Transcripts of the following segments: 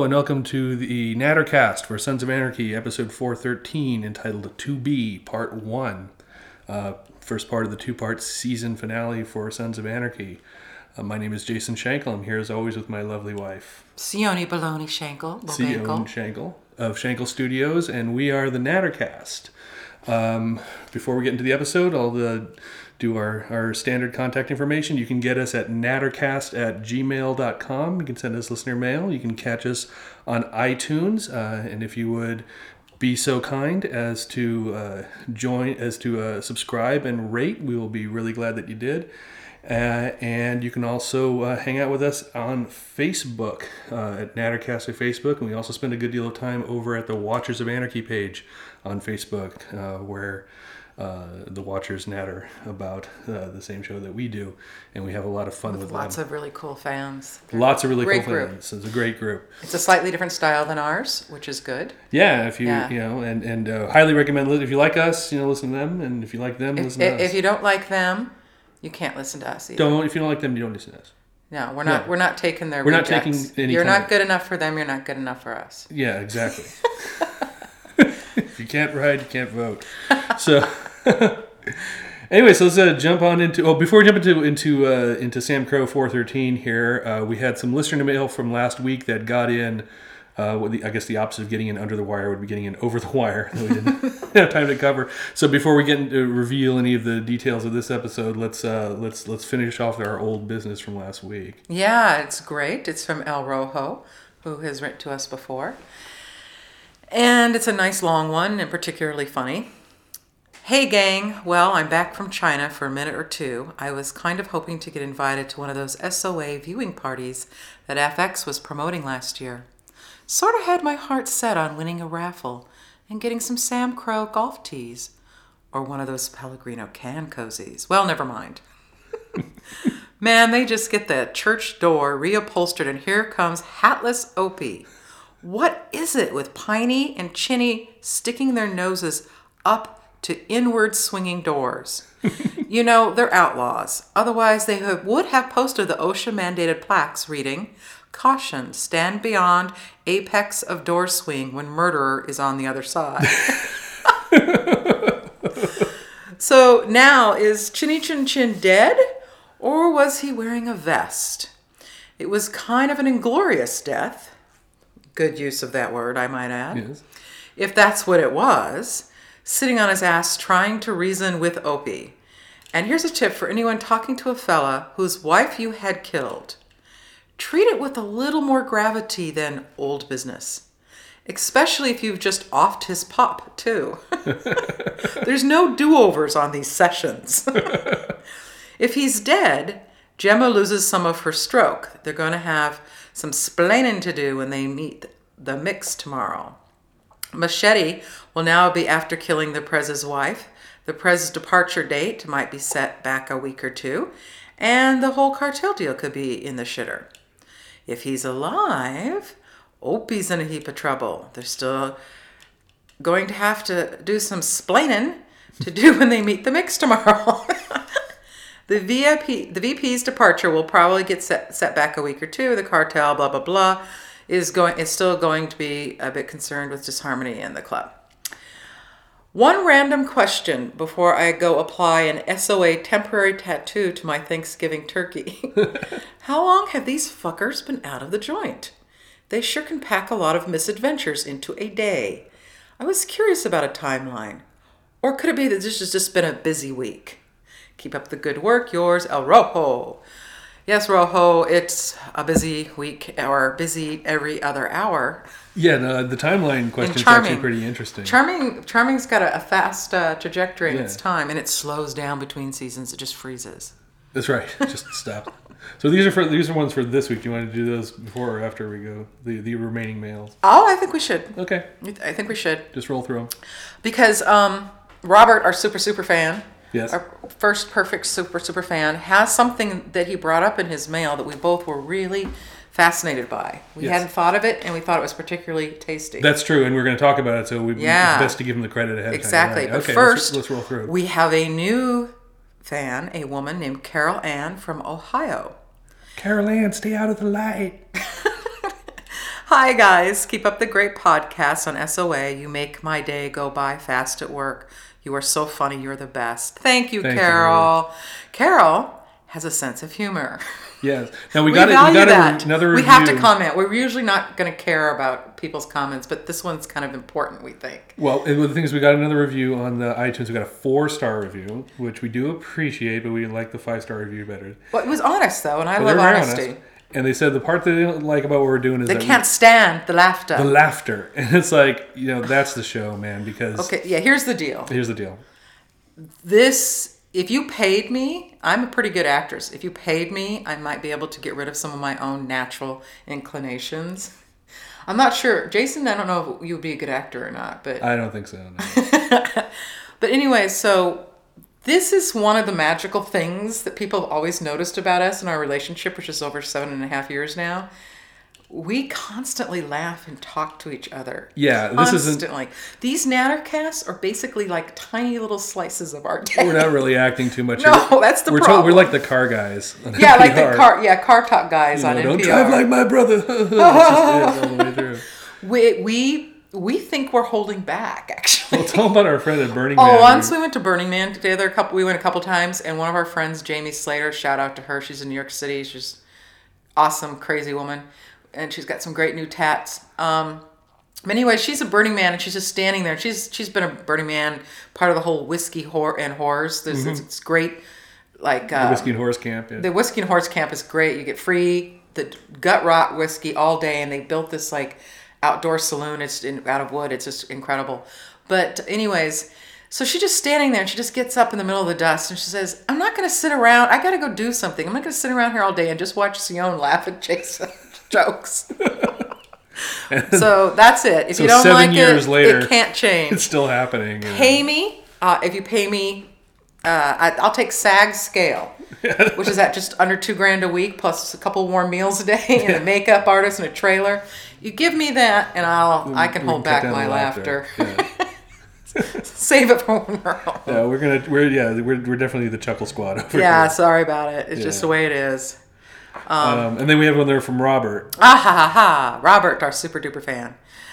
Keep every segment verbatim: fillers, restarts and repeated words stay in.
and welcome to the Nattercast for Sons of Anarchy, episode four thirteen, entitled To Be, Part one. Uh, first part of the two-part season finale for Sons of Anarchy. Uh, my name is Jason Schenkel. I'm here as always with my lovely wife, Sione Baloney Schenkel. Sione Schenkel of Schenkel Studios, and we are the Nattercast. Um, before we get into the episode, I'll uh, do our, our standard contact information. You can get us at nattercast at gmail dot com. You can send us listener mail. You can catch us on iTunes. Uh, and if you would be so kind as to uh, join, as to uh, subscribe and rate, we will be really glad that you did. Uh, and you can also uh, hang out with us on Facebook, uh, at Nattercast at Facebook. And we also spend a good deal of time over at the Watchers of Anarchy page on Facebook, uh, where uh, the Watchers natter about uh, the same show that we do. And we have a lot of fun with, with them. Lots of really cool fans. Lots of really great cool group. fans. It's a great group. It's a slightly different style than ours, which is good. Yeah, if you, Yeah. you know, and, and uh, highly recommend, if you like us, you know, listen to them. And if you like them, If, listen to us. if you don't like them, you can't listen to us either. Don't, if you don't like them, you don't listen to us. No, we're not. No. We're not taking their. We're not rejects. taking any You're kind not of- good enough for them. You're not good enough for us. Yeah, exactly. If you can't ride, you can't vote. So, anyway, so let's uh, jump on into. Oh, before we jump into into uh, into Sam Crow four thirteen here, uh, we had some listener mail from last week that got in. Uh, what the, I guess the opposite of getting in under the wire would be getting in over the wire that we didn't have time to cover. So before we get into reveal any of the details of this episode, let's uh, let's let's finish off our old business from last week. Yeah, it's great. It's from El Rojo, who has written to us before. And it's a nice long one and particularly funny. Hey gang, well, I'm back from China for a minute or two. I was kind of hoping to get invited to one of those S O A viewing parties that F X was promoting last year. Sort of had my heart set on winning a raffle and getting some Sam Crow golf tees. Or one of those Pellegrino can cozies. Well, never mind. Man, they just get the church door reupholstered and here comes hatless Opie. What is it with Piney and Chinny sticking their noses up to inward swinging doors? You know, they're outlaws. Otherwise, they have, would have posted the OSHA mandated plaques reading, "Caution, stand beyond apex of door swing when murderer is on the other side." So now, is Chinny Chin Chin dead? Or was he wearing a vest? It was kind of an inglorious death. Good use of that word, I might add. Yes. If that's what it was, sitting on his ass trying to reason with Opie. And here's a tip for anyone talking to a fella whose wife you had killed. Treat it with a little more gravity than old business. Especially if you've just offed his pop, too. There's no do-overs on these sessions. If he's dead, Gemma loses some of her stroke. They're going to have some splaining to do when they meet the mix tomorrow. Machete will now be after killing the Prez's wife. The Prez's departure date might be set back a week or two. And the whole cartel deal could be in the shitter. If he's alive, Opie's in a heap of trouble. They're still going to have to do some splaining to do when they meet the mix tomorrow. The V I P, the V P's departure will probably get set, set back a week or two. The cartel, blah, blah, blah, is going is still going to be a bit concerned with disharmony in the club. One random question before I go apply an S O A temporary tattoo to my Thanksgiving turkey. How long have these fuckers been out of the joint? They sure can pack a lot of misadventures into a day. I was curious about a timeline. Or could it be that this has just been a busy week? Keep up the good work. Yours, El Rojo. Yes, Rojo, it's a busy week, or busy every other hour. Yeah, no, the timeline question is Charming. actually pretty interesting. Charming, Charming's got a, a fast uh, trajectory in Yeah. its time, and it slows down between seasons. It just freezes. That's right. Just stop. So these are for these are ones for this week. Do you want to do those before or after we go the the remaining mails? Oh, I think we should. Okay, I think we should. just roll through them. Because um, Robert, our super, super fan, Yes. our first perfect super, super fan, has something that he brought up in his mail that we both were really fascinated by. We Yes. hadn't thought of it, and we thought it was particularly tasty. That's true, and we're going to talk about it, so we, Yeah. it's best to give him the credit ahead of Exactly. time. Right. But Okay, first, let's, let's roll through. we have a new fan, a woman named Carol Ann from Ohio. Carol Ann, stay out of the light. Hi, guys. Keep up the great podcast on S O A. You make my day go by fast at work. You are so funny. You're the best. Thank you, Thank Carol. You. Carol has a sense of humor. Yes. Now we, We got, value we got that. a, another we review. have to comment. We're usually not going to care about people's comments, but this one's kind of important, we think. Well, and the thing is, we got another review on the iTunes. We got a four-star review, which we do appreciate, but we like the five-star review better. Well, it was honest, though, and I But love they were very honesty. honest. And they said the part that they don't like about what we're doing is They that can't stand the laughter. we, the laughter. And it's like, you know, that's the show, man, because Okay, yeah, here's the deal. here's the deal. This, if you paid me, I'm a pretty good actress. If you paid me, I might be able to get rid of some of my own natural inclinations. I'm not sure. Jason, I don't know if you would be a good actor or not, but... I don't think so, no. But anyway, so this is one of the magical things that people have always noticed about us in our relationship, which is over seven and a half years now. We constantly laugh and talk to each other. Yeah, this isn't... Constantly. These Nattercasts are basically like tiny little slices of our day. We're not really acting too much. No, here. that's the we're problem. we're like the car guys. on Yeah, like N P R. the car, yeah, car talk guys You on know, N don't P R. drive like my brother. That's just it all the way through. we we we think we're holding back, actually. Well, tell them about our friend at Burning Man. Oh, once we went to Burning Man together. A couple, we went a couple times, and one of our friends, Jamie Slater, shout out to her. She's in New York City. She's awesome, crazy woman, and she's got some great new tats. Um, but anyway, she's a Burning Man, and she's just standing there. She's she's been a Burning Man, part of the whole whiskey whore and whores. There's Mm-hmm. it's, it's great, like uh, The Whiskey and Horse Camp. Yeah. the whiskey and horse camp is great. You get free the gut rot whiskey all day, and they built this like outdoor saloon. It's in, out of wood. It's just incredible. But anyways, so she's just standing there, and she just gets up in the middle of the dust, and she says, "I'm not going to sit around. I got to go do something. I'm not going to sit around here all day and just watch Sion laugh at Jason jokes." So that's it. If So you don't seven like years it, later, it can't change. It's still happening. you know. Pay me. Uh, if you pay me, uh, I, I'll take SAG scale, which is at just under two grand a week, plus a couple warm meals a day, and a makeup artist and a trailer. You give me that, and I'll I can We hold cut back down my the laughter. Yeah. Save it for when we're home. Yeah, we're gonna we're yeah we're, we're definitely the chuckle squad over Yeah, here. sorry about it. It's just Yeah. the way it is. Um, and then we have one there from Robert. Ah ha ha ha! Robert, our super duper fan.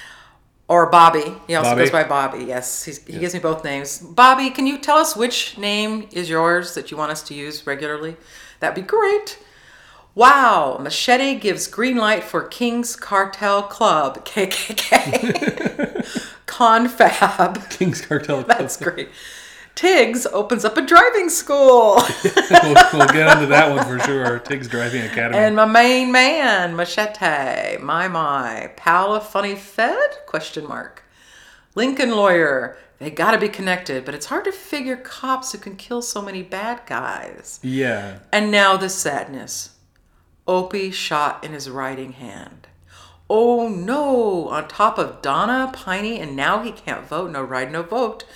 Or Bobby. He also Bobby? goes by Bobby. Yes, he's, he gives me both names. Bobby, can you tell us which name is yours that you want us to use regularly? That'd be great. Wow, Machete gives green light for King's Cartel Club, K K K. Confab. King's Cartel Club. That's great. Tiggs opens up a driving school. we'll, we'll get into that one for sure. Tiggs Driving Academy. And my main man, Machete, my my, pal of Funny Fed? Question mark. Lincoln Lawyer, they gotta be connected, but it's hard to figure cops who can kill so many bad guys. yeah. And now the sadness. Opie shot in his writing hand. Oh no, on top of Donna, Piney, and now he can't vote. No ride, no vote.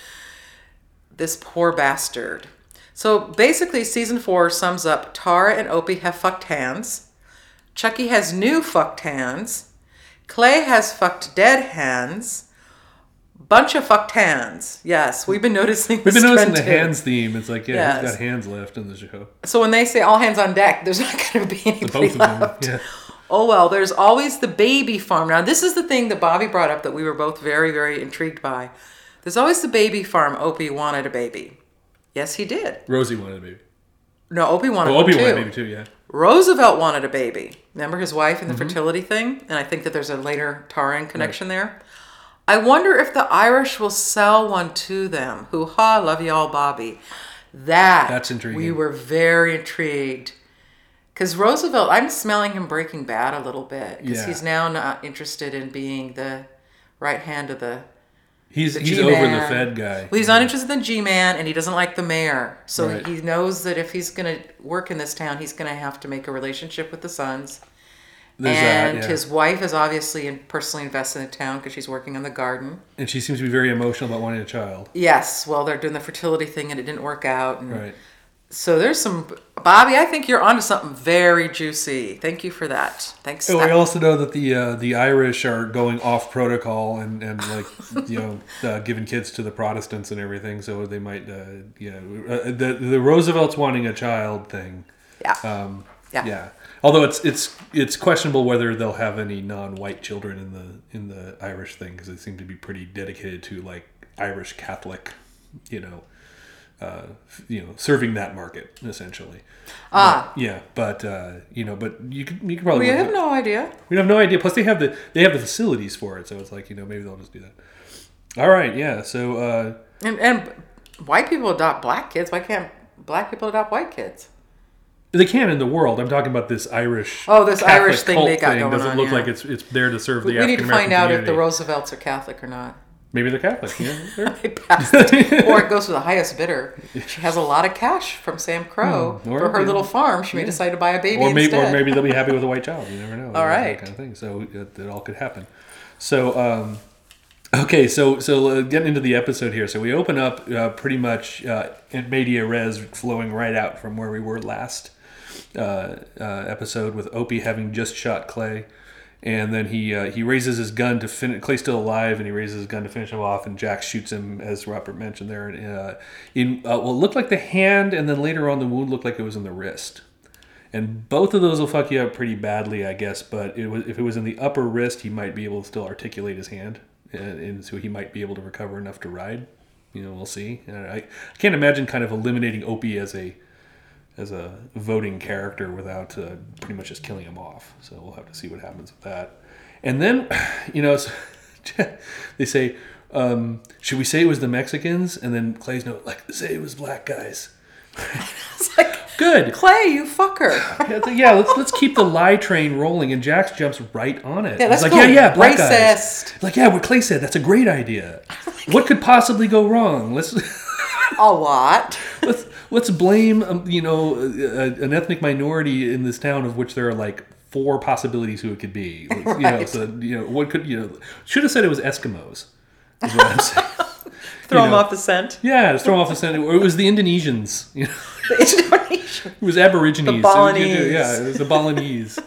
This poor bastard. So basically, season four sums up Tara and Opie have fucked hands. Chucky has new fucked hands. Clay has fucked dead hands. Bunch of fucked hands. Yes, we've been noticing We've this been noticing trend the too. hands theme. It's like, yeah, who's Yes. got hands left in the show? So when they say all hands on deck, there's not going to be The anybody both of them. left. Yeah. Oh well, there's always the baby farm. Now this is the thing that Bobby brought up that we were both very, very intrigued by. There's always the baby farm. Opie wanted a baby. Yes, he did. Rosie wanted a baby. No, Opie wanted Oh, one Opie too. wanted a baby too, yeah. Roosevelt wanted a baby. Remember his wife and the Mm-hmm. fertility thing? And I think that there's a later Taran connection there. I wonder if the Irish will sell one to them. Hoo ha, love you all, Bobby. That That's intriguing. We were very intrigued. Because Roosevelt, I'm smelling him Breaking Bad a little bit. Because Yeah. he's now not interested in being the right hand of the... He's the he's G-Man. over the Fed guy. Well, he's not interested in the G-Man, and he doesn't like the mayor. So Right. he knows that if he's going to work in this town, he's going to have to make a relationship with the sons. There's and that, yeah. his wife is obviously in, personally invested in the town because she's working on the garden. And she seems to be very emotional about wanting a child. Yes, well, they're doing the fertility thing, and it didn't work out. And Right. So there's some... Bobby, I think you're onto something very juicy. Thank you for that. Thanks. And we That- also know that the uh, the Irish are going off protocol and, and like you know uh, giving kids to the Protestants and everything, so they might uh, you know uh, the the Roosevelt's wanting a child thing. Yeah. Um, Yeah. Yeah. Although it's it's it's questionable whether they'll have any non-white children in the in the Irish thing, because they seem to be pretty dedicated to like Irish Catholic, you know, uh, you know, serving that market essentially. Ah. But, yeah, but uh, you know, but you could you could probably We have no idea. we have no idea. Plus, they have the they have the facilities for it, so it's like, you know, maybe they'll just do that. All right, yeah. So uh, And and white people adopt black kids. Why can't black people adopt white kids? they can in the world. I'm talking about this Irish. Oh, this Catholic Irish thing cult they got thing going doesn't on, look yeah. like it's it's there to serve the We need African to find American out community. if the Roosevelts are Catholic or not. Maybe they're Catholic. Yeah. They're- They passed it. Or it goes to the highest bidder. She has a lot of cash from Sam Crow Hmm, or- for her little farm. She may yeah. decide to buy a baby or maybe instead. or maybe they'll be happy with a white child. You never know. All You know, right. that kind of thing. So it, it all could happen. So um, okay, so so uh, getting into the episode here. So we open up uh, pretty much uh, in media res, flowing right out from where we were last uh, uh, episode, with Opie having just shot Clay. And then he uh, he raises his gun to finish. Clay's still alive, and he raises his gun to finish him off. And Jack shoots him, as Robert mentioned there. Uh, in uh, well, it looked like the hand, and then later on, the wound looked like it was in the wrist. And both of those will fuck you up pretty badly, I guess. But it was, if it was in the upper wrist, he might be able to still articulate his hand, and, and so he might be able to recover enough to ride. You know, we'll see. And I, I can't imagine kind of eliminating Opie as a as a voting character without uh, pretty much just killing him off. So we'll have to see what happens with that. And then, you know, so they say, um, should we say it was the Mexicans? And then Clay's no, like, say it was black guys. It's like, Good. Clay, you fucker. Yeah, it's like, yeah, let's let's keep the lie train rolling. And Jax jumps right on it. Yeah, He's let's like, go. yeah, yeah, black guys. Racist. Like, yeah, what Clay said, that's a great idea. What could possibly go wrong? Let's A lot. let's let's blame um, you know a, a, an ethnic minority in this town, of which there are like four possibilities who it could be. Let's- You know, Right. so you know what could you know should have said it was Eskimos. Is what I'm saying. Throw You him know. off the scent. Yeah, just throw them off the scent. Or it was the Indonesians. You know, The Indonesian. it was Aborigines. The Balinese. Yeah, it was the Balinese.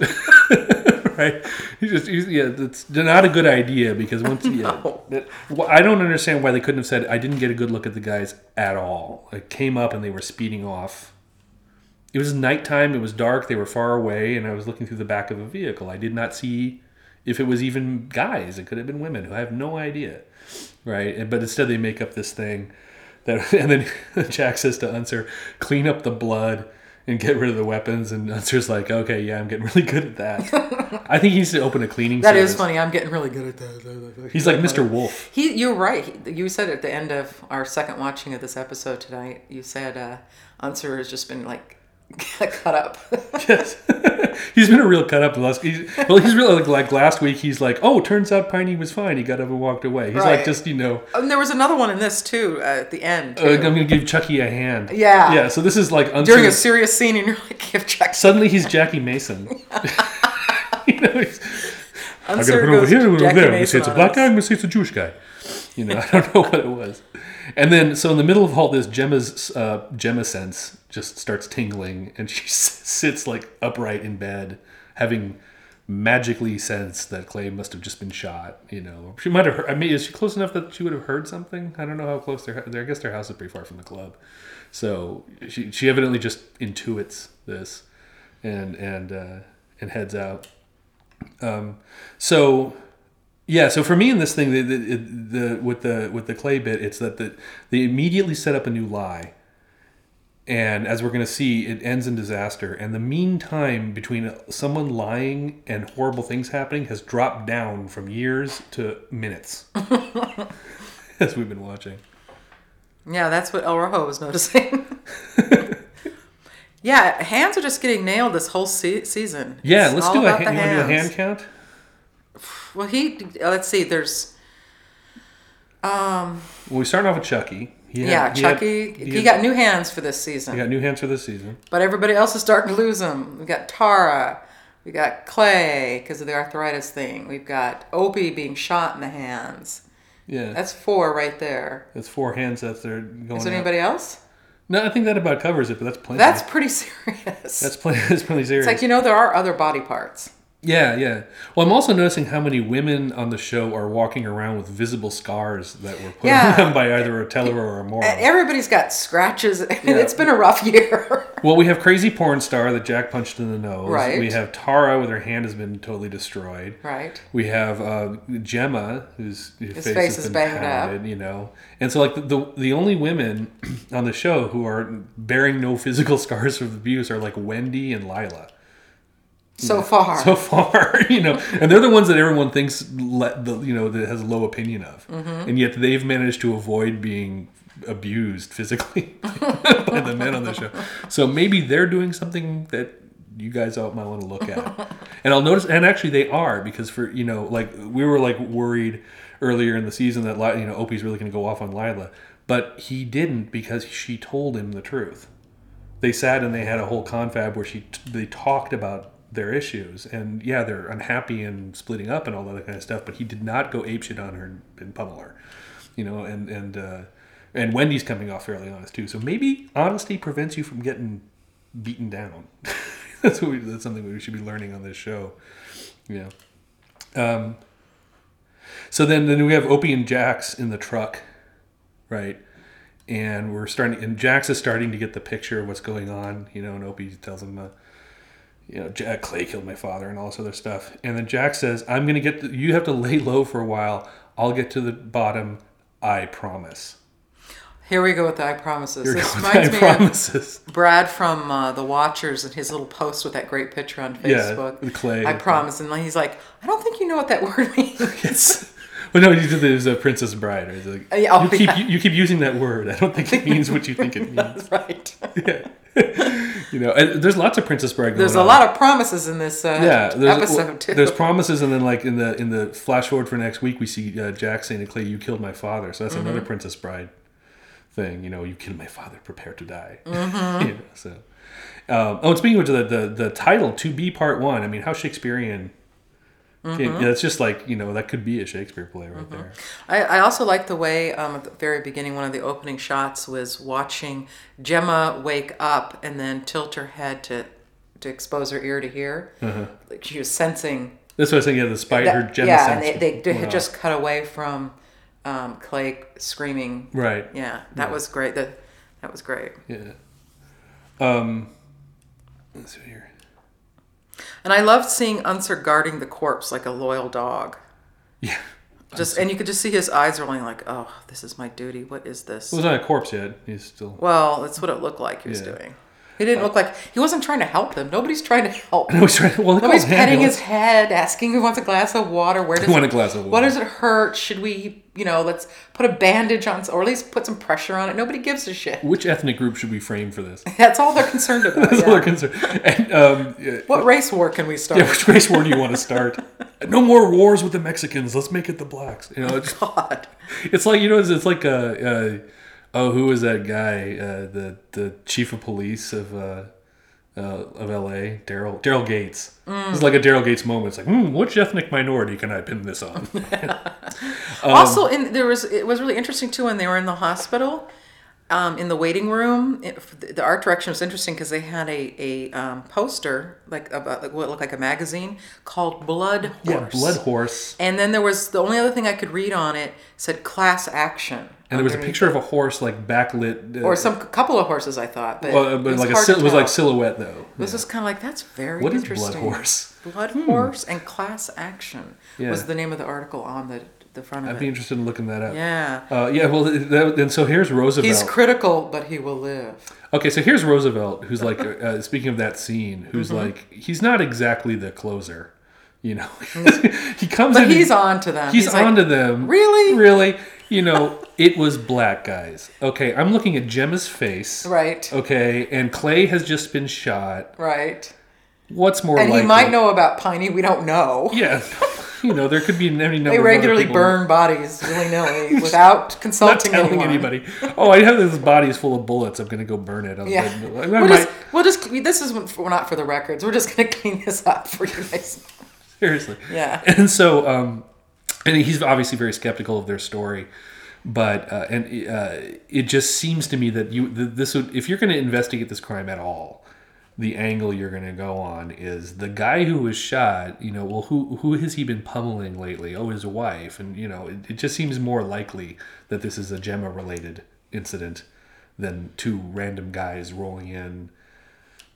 Right? You just you, yeah, that's not a good idea, because once yeah, No. that, well, I don't understand why they couldn't have said I didn't get a good look at the guys at all. It came up and they were speeding off. It was nighttime. It was dark. They were far away, and I was looking through the back of a vehicle. I did not see if it was even guys. It could have been women. Who I have no idea. Right? And, but instead, they make up this thing that, and then Jack says to Unser, "Clean up the blood and get rid of the weapons." And Unser's like, "Okay, yeah, I'm getting really good at that." I think he needs to open a cleaning That service. is funny. I'm getting really good at that. He's like Mister Wolf. He, you're right. He, you said at the end of our second watching of this episode tonight, you said uh, Unser has just been like cut up. Yes. He's been a real cut up. Last, he's, well, he's really like, like last week. He's like, "Oh, turns out Piney was fine. He got up and walked away." He's Right. like, just you know, And there was another one in this too uh, at the end. uh, I'm Too. going to give Chucky a hand. Yeah. Yeah. So this is like Unser, During a serious scene, and you're like, give Jack. suddenly he's Jackie Mason. You know, he's, I gotta Unser put over goes here and over Jackie there. I'm gonna Mason say it's a on black us. guy. I'm gonna say it's a Jewish guy. You know, I don't know what it was. And then, so in the middle of all this, Gemma's uh, Gemma sense just starts tingling, and she s- sits like upright in bed, having magically sensed that Clay must have just been shot. You know, she might have heard. I mean, is she close enough that she would have heard something? I don't know how close their. I guess their house is pretty far from the club, so she she evidently just intuits this, and and uh, and heads out. Um, so. Yeah, so for me in this thing, the, the, the with the with the Clay bit, it's that the, they immediately set up a new lie, and as we're going to see, it ends in disaster. And the mean time between someone lying and horrible things happening has dropped down from years to minutes, as we've been watching. Yeah, that's what El Rojo was noticing. Yeah, hands are just getting nailed this whole se- season. Yeah, It's let's all do a, about hand, the you wanna do a hands. hand count. Well, he. uh, Let's see. There's. Um. Well, we start off with Chucky. He had- Yeah, he had- Chucky. he He, had- got new hands for this season. he got new hands for this season. But everybody else is starting to lose them. We got Tara. We got Clay because of the arthritis thing. We've got Opie being shot in the hands. Yeah, That's four right there. that's four hands that they're going. Is there out. anybody else? No, I think that about covers it, but that's plenty. That's pretty serious. That's plenty. That's plenty serious. It's like, you know, there are other body parts. Yeah, yeah. Well, I'm also noticing how many women on the show are walking around with visible scars that were put Yeah. on them by either a teller or a moron. Everybody's got scratches, and Yeah. it's been a rough year. Well, we have crazy porn star that Jack punched in the nose. Right. We have Tara with her hand has been totally destroyed. Right. We have uh, Gemma, whose His face, face has is been banged up. pounded, you know. And so, like, the, the the only women on the show who are bearing no physical scars from abuse are, like, Wendy and Lila. So Yeah. far. So far, you know. And they're the ones that everyone thinks, let the you know, that has a low opinion of. Mm-hmm. And yet they've managed to avoid being abused physically by the men on the show. So maybe they're doing something that you guys out might want to look at. And I'll notice, and actually they are, because for, you know, like we were like worried earlier in the season that, you know, Opie's really going to go off on Lila, but he didn't, because she told him the truth. They sat and they had a whole confab where she they talked about their issues, and yeah, they're unhappy and splitting up and all that kind of stuff, but he did not go apeshit on her and, and pummel her, you know, and and uh, and Wendy's coming off fairly honest too. So maybe honesty prevents you from getting beaten down. that's what we, that's something we should be learning on this show. Yeah. Um. So then, then we have Opie and Jax in the truck, right? And we're starting, and Jax is starting to get the picture of what's going on, you know, and Opie tells him, uh, you know, Jack Clay killed my father and all this other stuff. And then Jack says, I'm going to get, the, you have to lay low for a while. I'll get to the bottom. I promise. Here we go with the I promises. Here we This go with reminds I me promises. of Brad from uh, The Watchers and his little post with that great picture on Facebook. Yeah, the Clay. I promise. And he's like, I don't think you know what that word means. Yes. Well, no, he did this uh, Princess Bride. Right? Like, Uh, yeah, oh, you, keep, yeah. you, you keep using that word. I don't think it means what you think it means. That's right. Yeah. You know, and there's lots of Princess Bride going There's a on. lot of promises in this uh, yeah, there's, episode, too. There's promises, and then like in the in the flash forward for next week, we see uh, Jack saying to Clay, "You killed my father." So that's mm-hmm. another Princess Bride thing. You know, you killed my father, prepare to die. Mm-hmm. You know, so, um, oh, and speaking of the, the the title, "To Be Part One." I mean, how Shakespearean. Mm-hmm. Yeah, it's just like, you know, that could be a Shakespeare play right mm-hmm. there. I, I also like the way um, at the very beginning, one of the opening shots was watching Gemma wake up and then tilt her head to to expose her ear to hear. Uh-huh. Like she was sensing. That's what I was saying. Yeah, despite that, her Gemma yeah, sense. and they, they, they had wow. just cut away from um, Clay screaming. Right. Yeah, that yeah. was great. That that was great. Yeah. Um. Let's see here. And I loved seeing Unser guarding the corpse like a loyal dog. Yeah. Just and you could just see his eyes rolling like, oh, this is my duty. What is this? It was not a corpse yet. He's still. Well, that's what it looked like he was yeah. doing. He didn't uh, look like he wasn't trying to help them. Nobody's trying to help. No, he's trying. Well, nobody's petting his head, asking if he wants a glass of water. Where does I want it, a glass of water. What does it hurt? Should we, you know, let's put a bandage on, or at least put some pressure on it. Nobody gives a shit. Which ethnic group should we frame for this? That's all they're concerned about. That's yeah. all they're concerned. And, um, yeah. What race war can we start? Yeah, which race war do you want to start? No more wars with the Mexicans. Let's make it the blacks. You know, it's, God. It's like, you know, it's, it's like a, uh, oh, who was that guy? Uh, the the chief of police of uh, uh, of L A, Daryl Daryl Gates. Mm. It's like a Daryl Gates moment. It's like, hmm, which ethnic minority can I pin this on? um, also, in there was it was really interesting too when they were in the hospital. Um, in the waiting room, it, the art direction was interesting because they had a, a um, poster, like about like what looked like a magazine, called Blood Horse. Yeah, Blood Horse. And then there was, the only other thing I could read on it said Class Action. And there was a picture it. of a horse, like backlit. Uh, or some couple of horses, I thought. But, well, but it was, like a, sil- it was like silhouette, though. This yeah. was kind of like, that's very what interesting. What is Blood Horse? Blood hmm. Horse and Class Action yeah. was the name of the article on the the front of I'd it. be interested in looking that up. Yeah. Uh, yeah, well, that, and so here's Roosevelt. He's critical, but he will live. Okay, so here's Roosevelt, who's like, uh, speaking of that scene, who's mm-hmm. like, he's not exactly the closer, you know. he comes but in. But he's on to them. He's, he's on like, to them. Really? Really? You know, it was black guys. Okay, I'm looking at Gemma's face. Right. Okay, and Clay has just been shot. Right. What's more and likely? And he might know about Piney. We don't know. Yeah. You know, there could be any number they of regularly other burn bodies willy-nilly without consulting Not telling anyone. anybody. Oh, I have this body is full of bullets. I'm going to go burn it. Yeah. I we'll, just, we'll just, this is we're not for the records. We're just going to clean this up for you guys. Seriously. Yeah. And so, um, and he's obviously very skeptical of their story. But, uh, and uh, it just seems to me that you, this would, if you're going to investigate this crime at all, the angle you're going to go on is the guy who was shot, you know, well, who who has he been pummeling lately? Oh, his wife. And, you know, it, it just seems more likely that this is a Gemma-related incident than two random guys rolling in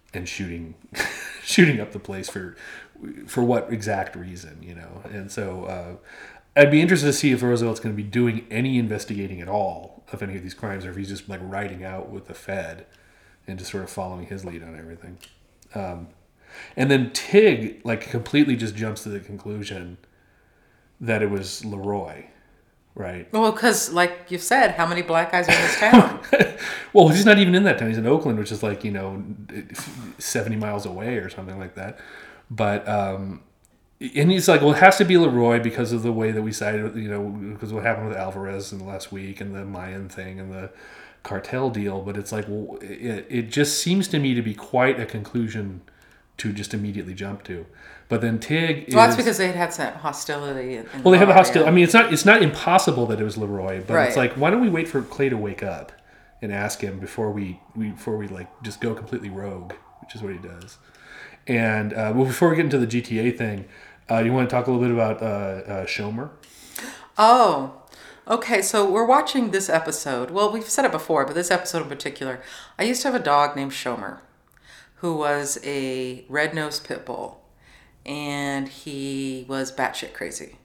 and shooting shooting up the place for for what exact reason, you know. And so uh, I'd be interested to see if Roosevelt's going to be doing any investigating at all of any of these crimes, or if he's just like riding out with the Fed and just sort of following his lead on everything. Um, and then Tig like completely just jumps to the conclusion that it was Leroy, right? Well, because like you said, how many black guys are in this town? Well, he's not even in that town. He's in Oakland, which is like, you know, seventy miles away or something like that. But, um, and he's like, well, it has to be Leroy because of the way that we cited, you know, because what happened with Alvarez in the last week and the Mayan thing and the cartel deal. But it's like, well, it, it just seems to me to be quite a conclusion to just immediately jump to. But then Tig is... Well, that's because they had had some hostility. In well, they have a area. hostility. I mean, it's not it's not impossible that it was Leroy, but Right. it's like, why don't we wait for Clay to wake up and ask him before we, we before we like just go completely rogue, which is what he does. And uh, well, before we get into the G T A thing, uh, you want to talk a little bit about uh, uh, Shomer? Oh, okay. So we're watching this episode. Well, we've said it before, but this episode in particular, I used to have a dog named Shomer, who was a red-nosed pit bull, and he was batshit crazy.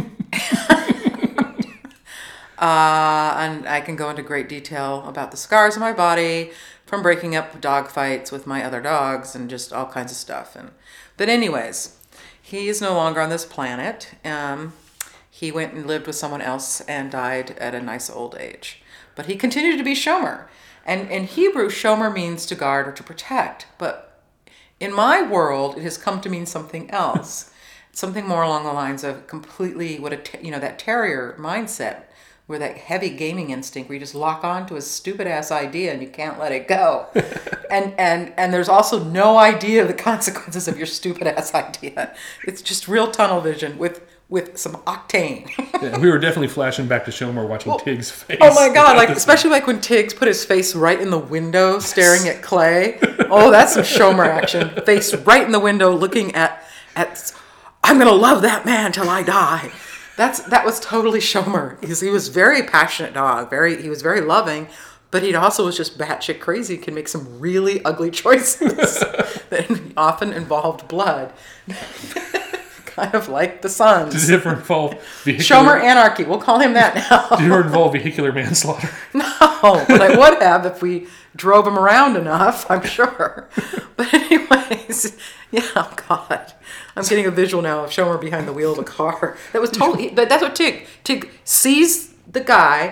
Uh, and I can go into great detail about the scars on my body from breaking up dog fights with my other dogs and just all kinds of stuff. And but anyways, he is no longer on this planet. Um, he went and lived with someone else and died at a nice old age. But he continued to be Shomer. And in Hebrew, Shomer means to guard or to protect. But in my world, it has come to mean something else. Something more along the lines of completely what a, you know, that terrier mindset, where that heavy gaming instinct where you just lock on to a stupid ass idea and you can't let it go. and and and there's also no idea of the consequences of your stupid ass idea. It's just real tunnel vision with with some octane. Yeah, we were definitely flashing back to Shomer watching Well, Tig's face. Oh my god, like especially like when Tiggs put his face right in the window staring at Clay. Oh, that's some Shomer action. Face right in the window looking at at I'm gonna love that man till I die. That's that was totally Shomer because he was a very passionate dog. Very he was very loving, but he also was just batshit crazy. Can make some really ugly choices that often involved blood, kind of like the Sons. Does it ever involve vehicular... Shomer anarchy. We'll call him that now. Did it ever involve vehicular manslaughter? No, but I would have if we drove him around enough. I'm sure. But anyways, yeah. Oh God. I'm getting a visual now of Shomer behind the wheel of a car. That was totally, but that's what Tig, Tig sees the guy,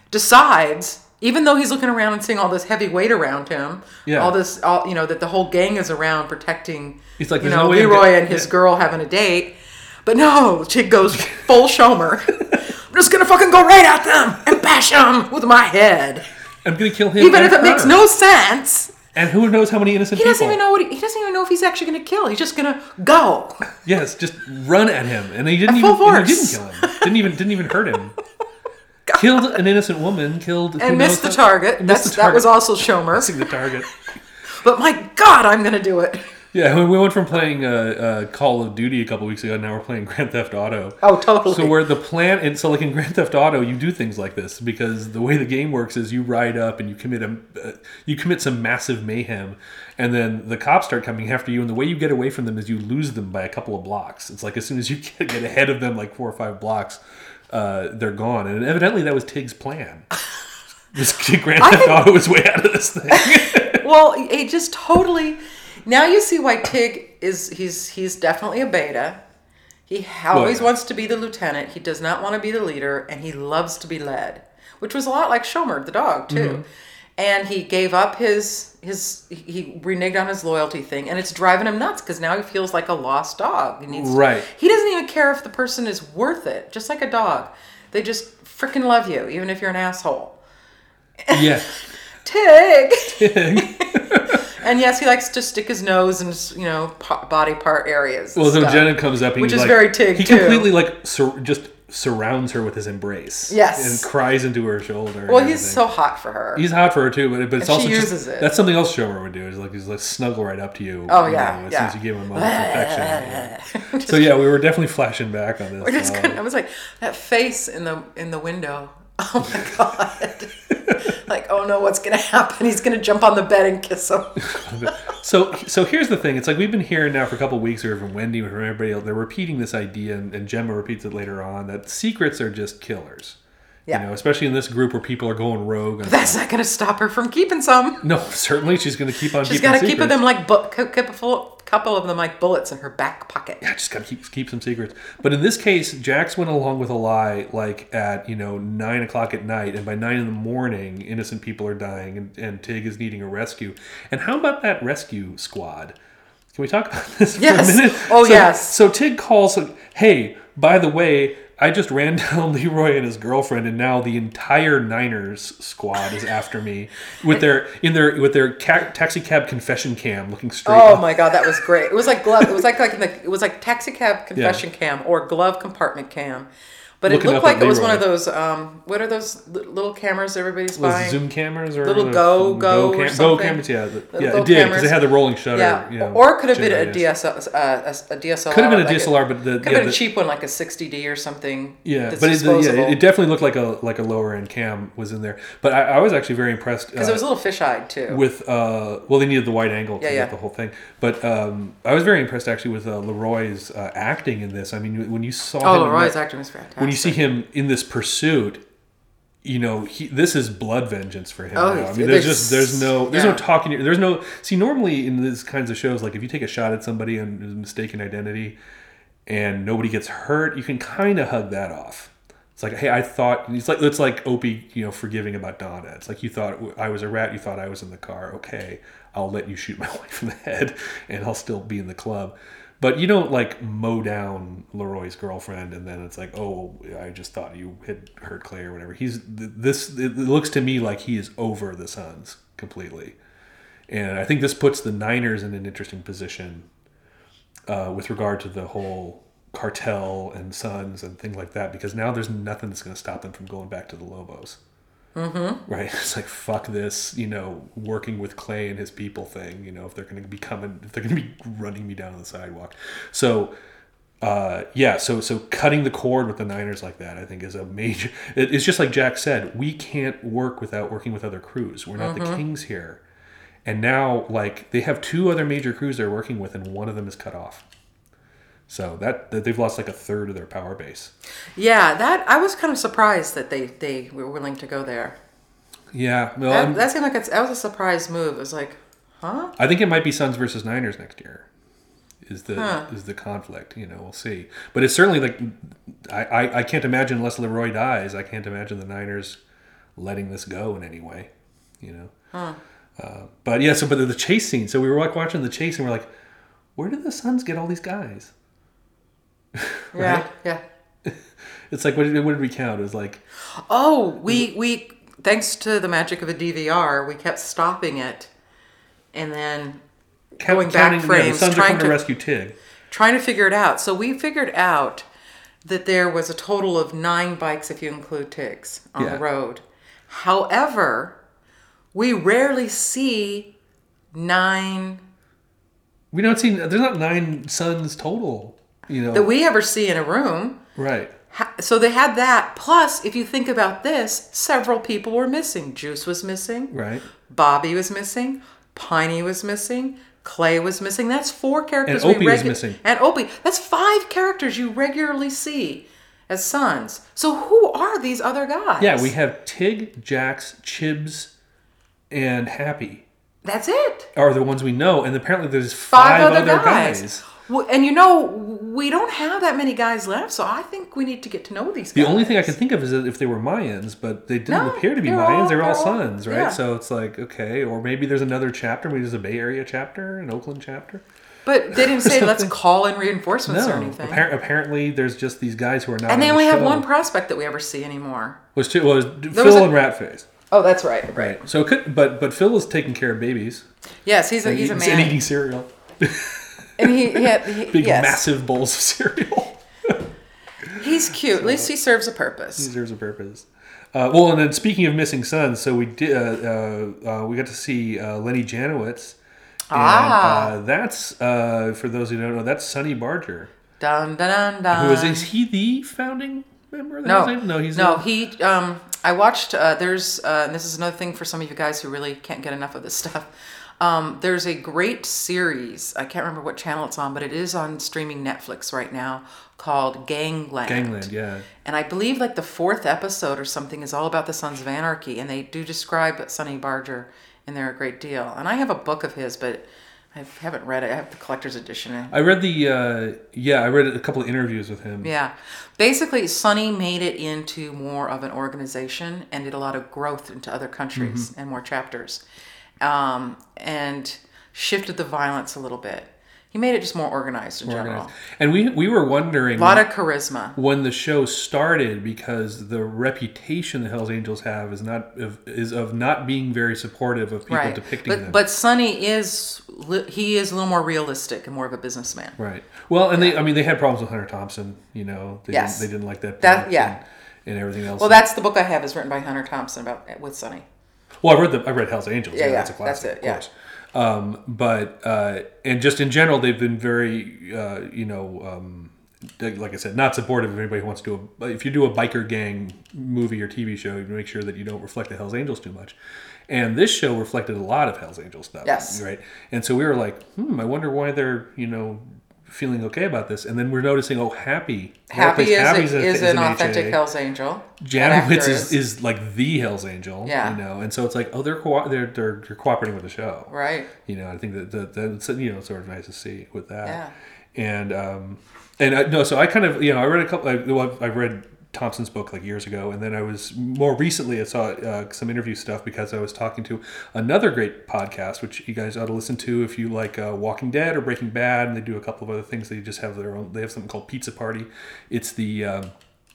decides, even though he's looking around and seeing all this heavy weight around him, yeah. all this, all, you know, that the whole gang is around protecting, he's like, you know, no Leroy and his yeah. girl having a date. But no, Tig goes full Shomer. I'm just going to fucking go right at them and bash them with my head. I'm going to kill him. Even if it her. makes no sense. And who knows how many innocent he people? Doesn't even know what he, he doesn't even know if he's actually going to kill. He's just going to go. Yes, just run at him, and he didn't at even. Full force. He didn't kill him. Didn't even didn't even hurt him. God. Killed an innocent woman. Killed and missed the target. Missed That's the target. That was also Shomer. Missing the target. But my God, I'm going to do it. Yeah, we went from playing uh, uh, Call of Duty a couple weeks ago, and now we're playing Grand Theft Auto. Oh, totally. So where the plan, and so like in Grand Theft Auto, you do things like this because the way the game works is you ride up and you commit a, uh, you commit some massive mayhem, and then the cops start coming after you, and the way you get away from them is you lose them by a couple of blocks. It's like as soon as you get, get ahead of them, like four or five blocks, uh, they're gone. And evidently that was Tig's plan. This Grand Theft think, Auto was way out of this thing. Well, it just totally. Now you see why Tig is, he's he's definitely a beta. He always well, wants to be the lieutenant. He does not want to be the leader, and he loves to be led, which was a lot like Shomer, the dog, too. Mm-hmm. And he gave up his, his he reneged on his loyalty thing, and it's driving him nuts because now he feels like a lost dog. He needs right. To, he doesn't even care if the person is worth it, just like a dog. They just freaking love you, even if you're an asshole. Yeah. Tig! Tig. And yes, he likes to stick his nose in, you know, body part areas. Well, so Jenna comes up, and which he's is like, very Tig he too. completely like sur- just surrounds her with his embrace. Yes, and cries into her shoulder. Well, he's so hot for her. He's hot for her too, but but it's and also she just uses it. That's something else Shomer would do. Is like he's like snuggle right up to you. Oh yeah, you know, as yeah. soon as you give him a moment of affection. So yeah, we were definitely flashing back on this. We're just um, I was like that face in the in the window. Oh my God. Like, oh no, what's going to happen? He's going to jump on the bed and kiss him. so so here's the thing. It's like we've been hearing now for a couple of weeks, or from Wendy or from everybody else, they're repeating this idea, and, and Gemma repeats it later on, that secrets are just killers. Yeah. You know, especially in this group where people are going rogue. And That's not going to stop her from keeping some. No, certainly she's going to keep on She's keeping got to secrets. keep them like, bu- keep a full, couple of them like bullets in her back pocket. Yeah, just got to keep keep some secrets. But in this case, Jax went along with a lie like at, you know, nine o'clock at night, and by nine in the morning, innocent people are dying, and, and Tig is needing a rescue. And how about that rescue squad? Can we talk about this for Yes. a minute? Oh, so, yes. So Tig calls, hey, by the way, I just ran down Leroy and his girlfriend, and now the entire Niners squad is after me with their in their with their ca- taxi cab confession cam looking straight. Oh up. my god, that was great. It was like glove. It was like like in the, it was like taxi cab confession cam or glove compartment cam. But Looking it looked up like at it was one Leroy. of those. Um, what are those li- little cameras everybody's Was buying? Zoom cameras or Little the- Go- Go or cam- Go something? cameras, yeah, the, Little yeah, Go it did because cameras. they had the rolling shutter. Yeah, You know, or it could have been generally, a yes. D S L, uh, a, a D S L R. Could have been a like D S L R, but the could have yeah, been the, a cheap one, like a sixty D or something. yeah, that's but it, yeah, disposable. it definitely looked like a like a lower end cam was in there. But I, I was actually very impressed because uh, it was a little fish-eyed too. with uh, well, they needed the wide angle to Yeah, get yeah. the whole thing. But um, I was very impressed actually with uh, Leroy's uh, acting in this. I mean, when you saw oh, him in Leroy's that- acting was fantastic. when you see him in this pursuit, you know, he, this is blood vengeance for him. Oh, now. I it's- mean, there's there's- just there's no there's yeah. no talking. There's no see normally in these kinds of shows, like if you take a shot at somebody and there's mistaken identity, and nobody gets hurt, you can kind of hug that off. It's like, hey, I thought it's like it's like Opie, you know, forgiving about Donna. It's like you thought I was a rat, you thought I was in the car. Okay, I'll let you shoot my wife in the head, and I'll still be in the club. But you don't like mow down Leroy's girlfriend, and then it's like, oh, I just thought you had hurt Clay or whatever. He's this. It looks to me like he is over the Suns completely, and I think this puts the Niners in an interesting position uh, with regard to the whole cartel and Suns and things like that, because now there's nothing that's going to stop them from going back to the Lobos. Mm-hmm. Right? It's like, fuck this, you know, working with Clay and his people thing, you know, if they're going to be coming, if they're going to be running me down on the sidewalk. So, uh, yeah, so so cutting the cord with the Niners like that, I think, is a major, it, it's just like Jack said, we can't work without working with other crews. We're not Mm-hmm. the Kings here. And now, like, they have two other major crews they're working with, and one of them is cut off. So that, that they've lost like a third of their power base. Yeah, that I was kind of surprised that they, they were willing to go there. Yeah, well, That, I'm- that seemed like it's, that was a surprise move. It was like, huh? I think it might be Suns versus Niners next year. Is the Huh. is the conflict? You know, we'll see. But it's certainly like I, I I can't imagine unless Leroy dies. I can't imagine the Niners letting this go in any way. You know. Huh. Uh, but yeah, so but the chase scene. So we were like watching the chase, and we're like, where did the Suns get all these guys? Yeah, yeah. It's like what did, what did we count? It was like Oh, we we thanks to the magic of a D V R, we kept stopping it, and then count, going back counting, yeah, frames, the Suns are trying coming to to rescue Tig. trying to figure it out. So we figured out that there was a total of nine bikes, if you include Tigs, on Yeah. the road. However, we rarely see nine We don't see. There's not nine Suns total. You know. that we ever see in a room. right. Ha- So they had that. Plus, if you think about this, several people were missing. Juice was missing. Right. Bobby was missing. Piney was missing. Clay was missing. That's four characters. And Opie we was regu- missing. And Opie. That's five characters you regularly see as Sons. So who are these other guys? Yeah, we have Tig, Jax, Chibs, and Happy That's it. are the ones we know, and apparently there's Five, five, other, other guys. guys. Well, and you know, we don't have that many guys left, so I think we need to get to know these guys. The only thing I can think of is that if they were Mayans, but they didn't No, appear to be they're Mayans. all- they were all they're all- Suns, right? yeah. So it's like, okay, or maybe there's another chapter. Maybe there's a Bay Area chapter, an Oakland chapter. But they didn't say let's Something. call in reinforcements No, or anything. appar- apparently there's just these guys who are not. and they on only the have show. one prospect that we ever see anymore. Was two, well, it was Phil was a- and Ratface. Oh, that's right. Right. So it could, but but Phil is taking care of babies Yes, he's a and, he's a eating, and man, eating cereal, and he, he, had, he big yes. massive bowls of cereal. He's cute. At least he serves a purpose. Serves a purpose. Uh, well, and then speaking of missing sons, so we did. Uh, uh, uh, we got to see uh, Lenny Janowitz. And, Ah. uh, that's uh, for those who don't know, that's Sonny Barger. Dun dun dun dun. Who is is he the founding member of the No, Hells Angels? No, he's no. a, He. Um, I watched. Uh, there's. Uh, and this is another thing for some of you guys who really can't get enough of this stuff. Um, there's a great series. I can't remember what channel it's on, but it is on streaming Netflix right now called Gangland. Gangland, yeah. And I believe like the fourth episode or something is all about the Sons of Anarchy, and they do describe Sonny Barger in there a great deal. And I have a book of his, but I haven't read it. I have the collector's edition. I read the, uh, yeah, I read a couple of interviews with him. Yeah. Basically, Sonny made it into more of an organization and did a lot of growth into other countries mm-hmm. and more chapters. Um, and shifted the violence a little bit. He made it just more organized in organized. general. And we we were wondering... A lot of charisma. When the show started, because the reputation the Hells Angels have is not of, is of not being very supportive of people right. depicting but, them. But Sonny is... He is a little more realistic and more of a businessman. Right. Well, and yeah. they I mean, they had problems with Hunter Thompson, you know. They, yes. didn't, they didn't like that. That yeah. And, and everything else. Well, that's the book I have is written by Hunter Thompson about with Sonny. Well, I read the I read Hell's Angels. Yeah, yeah, that's a classic, that's it. of course. Yeah. Um, but uh, and just in general, they've been very, uh, you know, um, like I said, not supportive of anybody who wants to do a. If you do a biker gang movie or T V show, you make sure that you don't reflect the Hell's Angels too much. And this show reflected a lot of Hell's Angels stuff. Yes. Right. And so we were like, hmm, I wonder why they're, you know, feeling okay about this. And then we're noticing, oh, Happy. Happy is, Happy's a, a, is, is an, an authentic H A. Hell's Angel. Janowitz is, is like the Hell's Angel. Yeah. You know, and so it's like, oh, they're co- they're, they're they're cooperating with the show. Right. You know, I think that, that that's, you know, sort of nice to see with that. Yeah. And, um, and I, no, so I kind of, you know, I read a couple, I, well, I read Thompson's book like years ago, and then I was more recently I saw uh, some interview stuff because I was talking to another great podcast which you guys ought to listen to if you like uh, Walking Dead or Breaking Bad, and they do a couple of other things. They just have their own. They have something called Pizza Party. It's the um,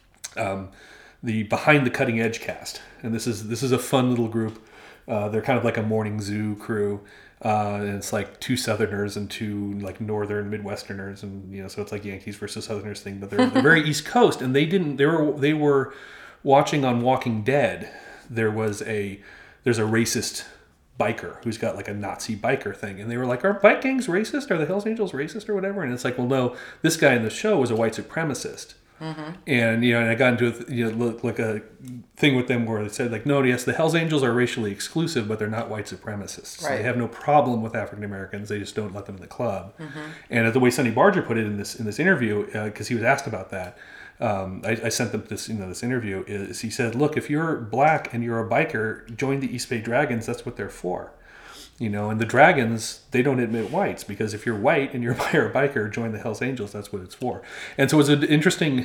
um, the Behind the Cutting Edge cast, and this is this is a fun little group. Uh, they're kind of like a morning zoo crew. Uh, and it's like two Southerners and two like Northern Midwesterners, and you know, so it's like Yankees versus Southerners thing. But they're, they're very East Coast, and they didn't. They were they were watching on Walking Dead. There was a there's a racist biker who's got like a Nazi biker thing, and they were like, "Are bike gangs racist? Are the Hells Angels racist or whatever?" And it's like, well, no. This guy in the show was a white supremacist. Mm-hmm. And you know, and I got into a, you know like a thing with them where they said like, no, yes, the Hells Angels are racially exclusive, but they're not white supremacists. Right. They have no problem with African Americans. They just don't let them in the club. Mm-hmm. And the way Sonny Barger put it in this in this interview, because uh, he was asked about that, um, I, I sent them this you know this interview. Is he said, look, if you're black and you're a biker, join the East Bay Dragons. That's what they're for. You know, and the Dragons, they don't admit whites, because if you're white and you're a biker, join the Hells Angels. That's what it's for. And so it was an interesting,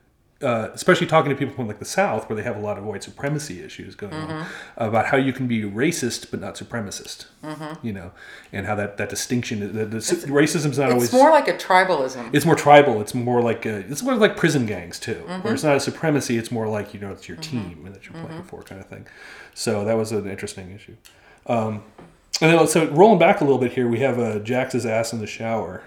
uh, especially talking to people from like the South, where they have a lot of white supremacy issues going mm-hmm. on, about how you can be racist but not supremacist. Mm-hmm. You know, and how that, that distinction, the, the racism's not it's always. It's more like a tribalism. It's more tribal. It's more like a, it's more like prison gangs too, mm-hmm. where it's not a supremacy. It's more like, you know, it's your mm-hmm. team that you're playing mm-hmm. for, kind of thing. So that was an interesting issue. Um, And then, so rolling back a little bit here, we have uh, Jax's ass in the shower.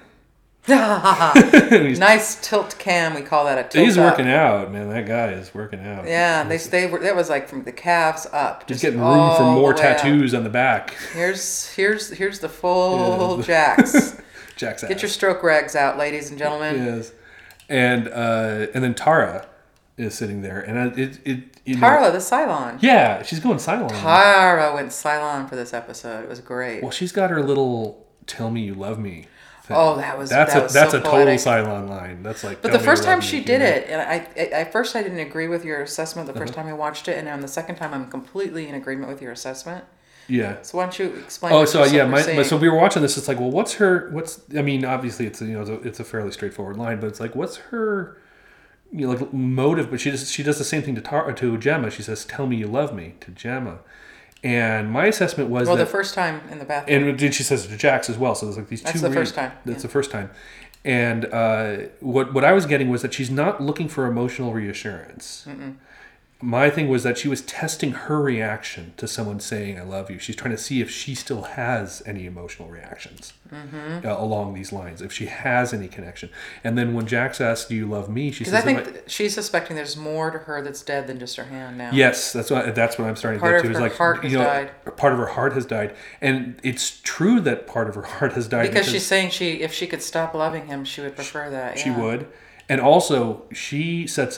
Nice tilt cam, we call that a tilt. He's up. working out, man. That guy is working out. Yeah, they they were that was like from the calves up. Just getting room for more tattoos up on the back. Here's here's here's the full yeah. Jax. Jax ass. Get your stroke rags out, ladies and gentlemen. Yes, and uh, and then Tara is sitting there, and it it. You Tara, know, the Cylon. Yeah, she's going Cylon. Tara went Cylon for this episode. It was great. Well, she's got her little "Tell me you love me" thing. Oh, that was that's that a was that's so a total poetic. Cylon line. That's like. But the first time she did it, and I, I at first I didn't agree with your assessment the first uh-huh. time I watched it, and on the second time I'm completely in agreement with your assessment. Yeah. So why don't you explain? Oh, what so yeah, my, saying? so we were watching this. It's like, well, what's her? What's I mean, obviously it's you know it's a, it's a fairly straightforward line, but it's like, what's her? You know, like motive, but she does she does the same thing to Tar- to Gemma. She says, "Tell me you love me" to Gemma, and my assessment was well, that, the first time in the bathroom, and then she says it to Jax as well. So there's like these that's two. That's the re- first time. That's yeah. the first time, and uh, what what I was getting was that she's not looking for emotional reassurance. Mm-mm. My thing was that she was testing her reaction to someone saying "I love you." She's trying to see if she still has any emotional reactions mm-hmm. uh, along these lines, if she has any connection. And then when Jax asks, "Do you love me?" she says, "Because I think I... th- she's suspecting there's more to her that's dead than just her hand now." Yes, that's what that's what I'm starting part to get to. Part of is her like, heart has you know, died. Part of her heart has died, and it's true that part of her heart has died because, because she's saying she, if she could stop loving him, she would prefer that. She yeah. would, and also she sets up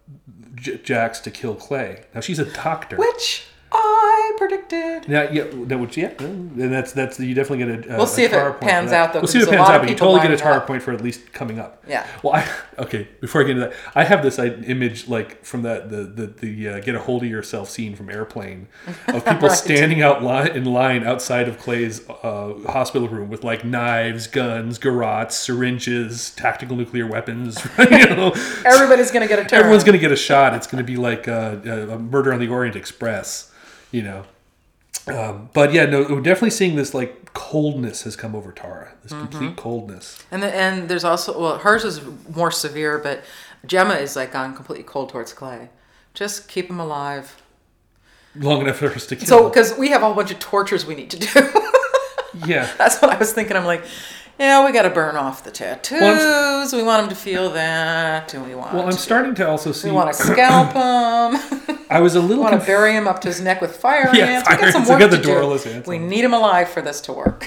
J- Jax to kill Clay. Now she's a doctor. Which I predicted. Yeah, yeah, that would, yeah, and that's that's you definitely get a. a we'll see a if Tara it point pans for that. out though. We'll see if it there's a pans lot out, of but you people totally get a lining Tara up. point for at least coming up. Yeah. Well, I okay. Before I get into that, I have this I, image like from that the the the uh, get a hold of yourself scene from Airplane of people Right. standing out line, in line outside of Clay's uh, hospital room with like knives, guns, garrots, syringes, tactical nuclear weapons. You know, Everybody's gonna get a turn. everyone's gonna get a shot. It's gonna be like uh, a Murder on the Orient Express. You know. Um, but yeah, no, we're definitely seeing this like coldness has come over Tara. This Mm-hmm. complete coldness. And the, and there's also well, hers is more severe, but Gemma is like gone completely cold towards Clay. Just keep him alive. Long enough for us to kill. So because we have a whole bunch of tortures we need to do. Yeah. That's what I was thinking. I'm like, yeah, we got to burn off the tattoos. Well, we want him to feel that, and we want. Well, I'm to, starting to also see. We want to scalp him. I was a little. We want conf- to bury him up to his neck with fire Yeah, ants. fire We got some ants. I work got the to Doraless do. ants We on. need him alive for this to work.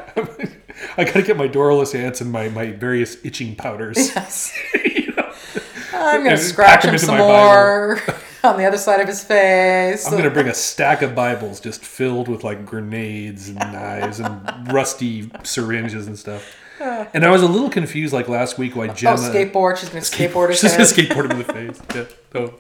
I gotta get my Doraless ants and my, my various itching powders. Yes. You know? I'm going And to scratch pack 'em him into some my more on the other side of his face. I'm gonna bring a stack of Bibles just filled with like grenades and knives and rusty syringes and stuff. And I was a little confused like last week why Gemma. Oh, skateboard. She's going to skateboard his She's head. gonna skateboard him in the face. Yeah. Oh.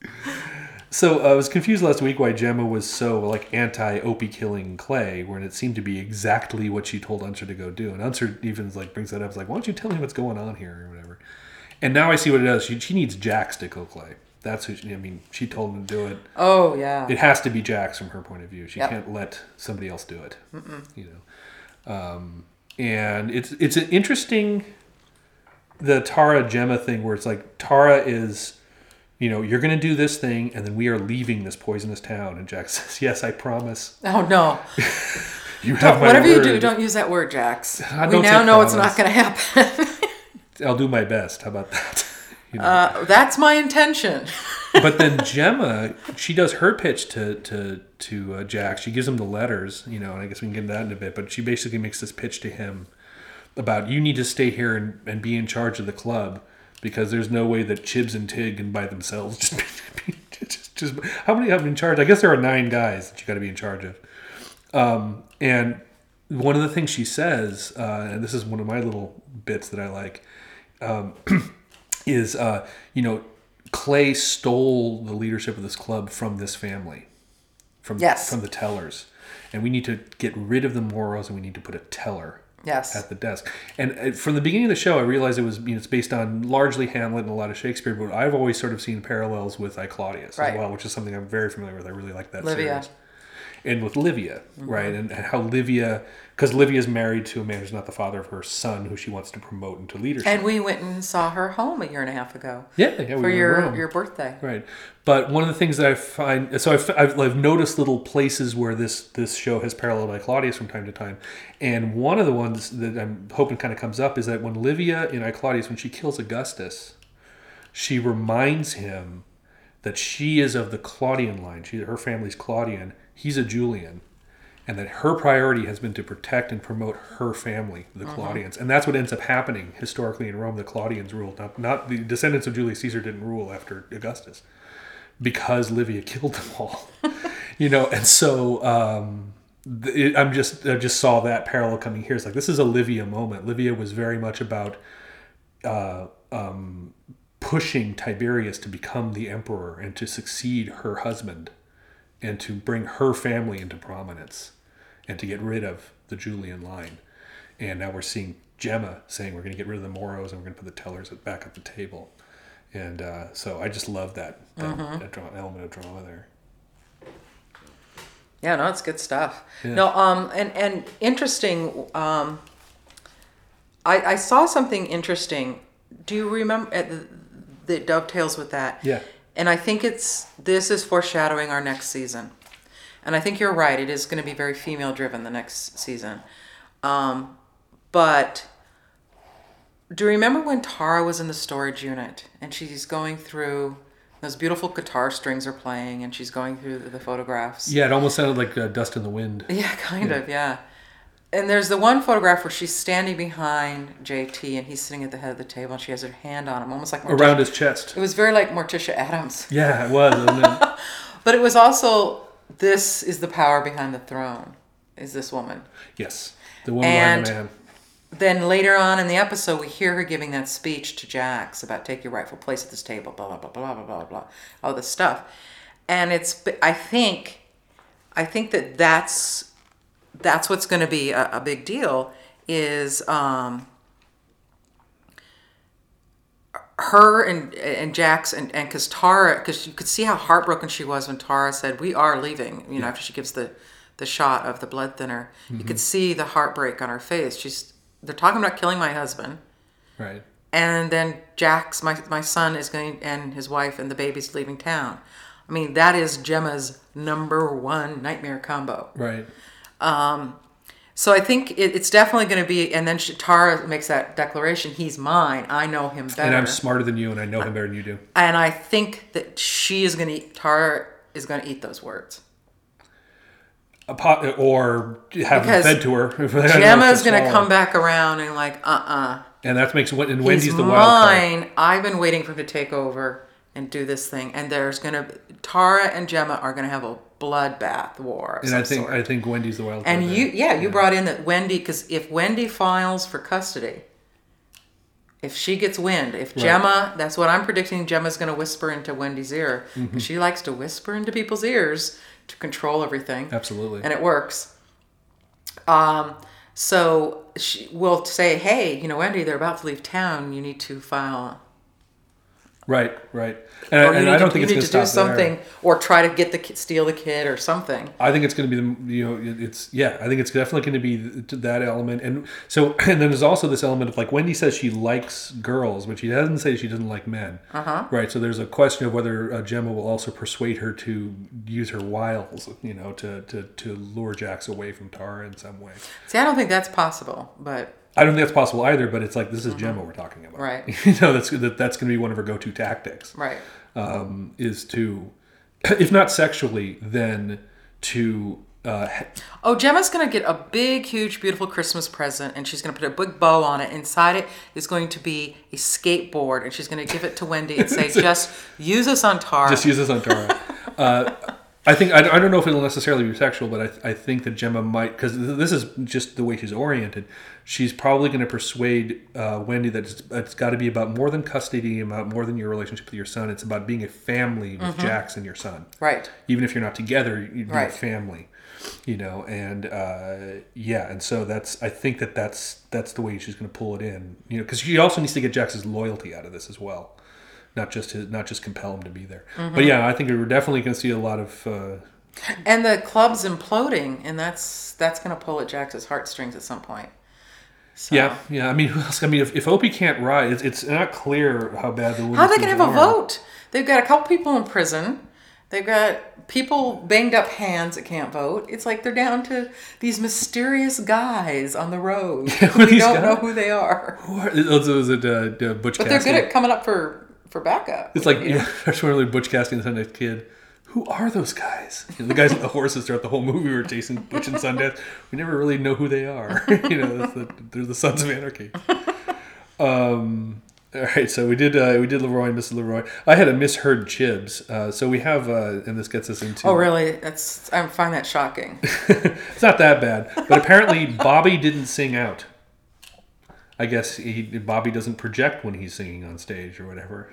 So uh, I was confused last week why Gemma was so like anti-Opie killing Clay, when it seemed to be exactly what she told Unser to go do. And Unser even like brings that up, it's like, why don't you tell me what's going on here or whatever. And now I see what it does. She, she needs Jax to kill Clay. That's who she, I mean, she told him to do it. Oh, yeah. It has to be Jax from her point of view. She Yep. can't let somebody else do it. Mm-mm. You know, um, and it's it's an interesting the Tara Gemma thing where it's like Tara is, you know, you're going to do this thing, and then we are leaving this poisonous town. And Jax says, "Yes, I promise." Oh, no. You have my Whatever word. you do, don't use that word, Jax. I We don't now say know it's promise. not going to happen. I'll do my best. How about that? You know? Uh, that's my intention. But then Gemma, she does her pitch to to to uh, Jax. She gives him the letters, you know, and I guess we can get into that in a bit. But she basically makes this pitch to him about you need to stay here and, and be in charge of the club because there's no way that Chibs and Tig can by themselves just be, just, just how many have in charge? I guess there are nine guys that you got to be in charge of. Um, and one of the things she says, uh, and this is one of my little bits that I like, um, is uh, you know. Clay stole the leadership of this club from this family, from Yes. from the tellers, and we need to get rid of the Moros, and we need to put a teller Yes. at the desk. And uh, from the beginning of the show, I realized it was you know it's based on largely Hamlet and a lot of Shakespeare, but I've always sort of seen parallels with I, Claudius Right. as well, which is something I'm very familiar with. I really like that Livia. series. And with Livia, right, and, and how Livia, because Livia's married to a man who's not the father of her son, who she wants to promote into leadership. And we went and saw her home a year and a half ago. yeah, yeah, we For were in your, Rome. your birthday. Right. But one of the things that I find, so I've, I've, I've noticed little places where this, this show has paralleled by Claudius from time to time. And one of the ones that I'm hoping kind of comes up is that when Livia in I, Claudius, when she kills Augustus, she reminds him that she is of the Claudian line. She, her family's Claudian. He's a Julian. And that her priority has been to protect and promote her family, the Claudians. And that's what ends up happening historically in Rome. The Claudians ruled. Not, not the descendants of Julius Caesar didn't rule after Augustus because Livia killed them all. You know, and so um, it, I'm just I just saw that parallel coming here. It's like this is a Livia moment. Livia was very much about uh, um, pushing Tiberius to become the emperor and to succeed her husband and to bring her family into prominence and to get rid of the Julian line. And now we're seeing Gemma saying we're going to get rid of the Moros and we're going to put the tellers back at the table. And uh, so I just love that, that, Mm-hmm. that dra- element of drama there. Yeah, no, it's good stuff. Yeah. No, um, and and interesting. Um, I I saw something interesting. Do you remember uh, that dovetails with that? Yeah. And I think it's this is foreshadowing our next season. And I think you're right. It is going to be very female driven the next season. Um, but do you remember when Tara was in the storage unit and she's going through those beautiful guitar strings are playing and she's going through the photographs? Yeah, it almost sounded like uh, Dust in the Wind. Yeah, kind Yeah. of, yeah. And there's the one photograph where she's standing behind J T and he's sitting at the head of the table and she has her hand on him, almost like Morticia. Around his chest. It was very like Morticia Adams. Yeah, it was. Wasn't it? But it was also, this is the power behind the throne, is this woman. Yes. The woman And behind the man. then later on in the episode, we hear her giving that speech to Jax about take your rightful place at this table, blah, blah, blah, blah, blah, blah, blah, all this stuff. And it's, I think, I think that that's, that's what's going to be a, a big deal is um, her and and Jax and and because Tara, because you could see how heartbroken she was when Tara said we are leaving. You know, yeah. after she gives the the shot of the blood thinner, mm-hmm. you could see the heartbreak on her face. She's they're talking about killing my husband, right? And then Jax, my my son, is going and his wife and the baby's leaving town. I mean, that is Gemma's number one nightmare combo, right? Um, so I think it, it's definitely going to be, and then she, Tara makes that declaration, he's mine, I know him better. And I'm smarter than you, and I know him better than you do. And I think that she is going to eat, Tara is going to eat those words. A pot, or have because them fed to her. Gemma's going to come back around and like, uh-uh. And that makes, and Wendy's he's the wild mine. card. I've been waiting for him to take over and do this thing. And there's going to, Tara and Gemma are going to have a bloodbath war of and some I think sort. I think Wendy's the wild card. And you, yeah, you yeah. brought in that Wendy, because if Wendy files for custody, if she gets wind, if right. Gemma, that's what I'm predicting, Gemma's going to whisper into Wendy's ear. Mm-hmm. She likes to whisper into people's ears to control everything. Absolutely. And it works. Um, so she will say, hey, you know, Wendy, they're about to leave town. You need to file. Right, right. And, I, and I don't to, think it's going to stop do something there. Or try to get the kid, steal the kid or something. I think it's going to be the you know it's yeah I think it's definitely going to be that element, and so and then there's also this element of like Wendy says she likes girls, but she doesn't say she doesn't like men. Uh huh. Right. So there's a question of whether uh, Gemma will also persuade her to use her wiles, you know, to to to lure Jax away from Tara in some way. See, I don't think that's possible, but. I don't think that's possible either, but it's like, this is mm-hmm. Gemma we're talking about. Right. You know, that's that, that's going to be one of her go-to tactics. Right. Um, is to, if not sexually, then to... Uh, oh, Gemma's going to get a big, huge, beautiful Christmas present, and she's going to put a big bow on it. Inside it is going to be a skateboard, and she's going to give it to Wendy and say, just use this on Tara. Just use this on Tara. uh, I think I, I don't know if it'll necessarily be sexual, but I I think that Gemma might, because this is just the way she's oriented. She's probably going to persuade uh, Wendy that it's, it's got to be about more than custody, about more than your relationship with your son. It's about being a family with mm-hmm. Jax and your son. Right. Even if you're not together, you'd be right. a family. You know, and uh, yeah, and so that's I think that that's that's the way she's going to pull it in. You know, because she also needs to get Jax's loyalty out of this as well. Not just to, not just compel him to be there, mm-hmm. but yeah, I think we're definitely going to see a lot of. Uh, and the club's imploding, and that's that's going to pull at Jax's heartstrings at some point. So. Yeah, yeah. I mean, who else? I mean, if, if Opie can't ride, it's, it's not clear how bad the. How are they going to have are. a vote? They've got a couple people in prison. They've got people banged up hands that can't vote. It's like they're down to these mysterious guys on the road. Yeah, we don't guys? know who they are. Who are is it uh, Butch but Cassidy? They're good at coming up for. For backup. It's like, yeah, there's one of Butch Cassidy and the Sundance Kid. Who are those guys? You know, the guys with the horses throughout the whole movie were chasing Butch and Sundance. We never really know who they are. You know, that's the, they're the Sons of Anarchy. Um, all right, so we did uh, we did Leroy and Missus Leroy. I had a misheard Chibs. Uh, so we have, uh, and this gets us into... Oh, really? That's I find that shocking. It's not that bad. But apparently Bobby didn't sing out. I guess he, Bobby doesn't project when he's singing on stage or whatever.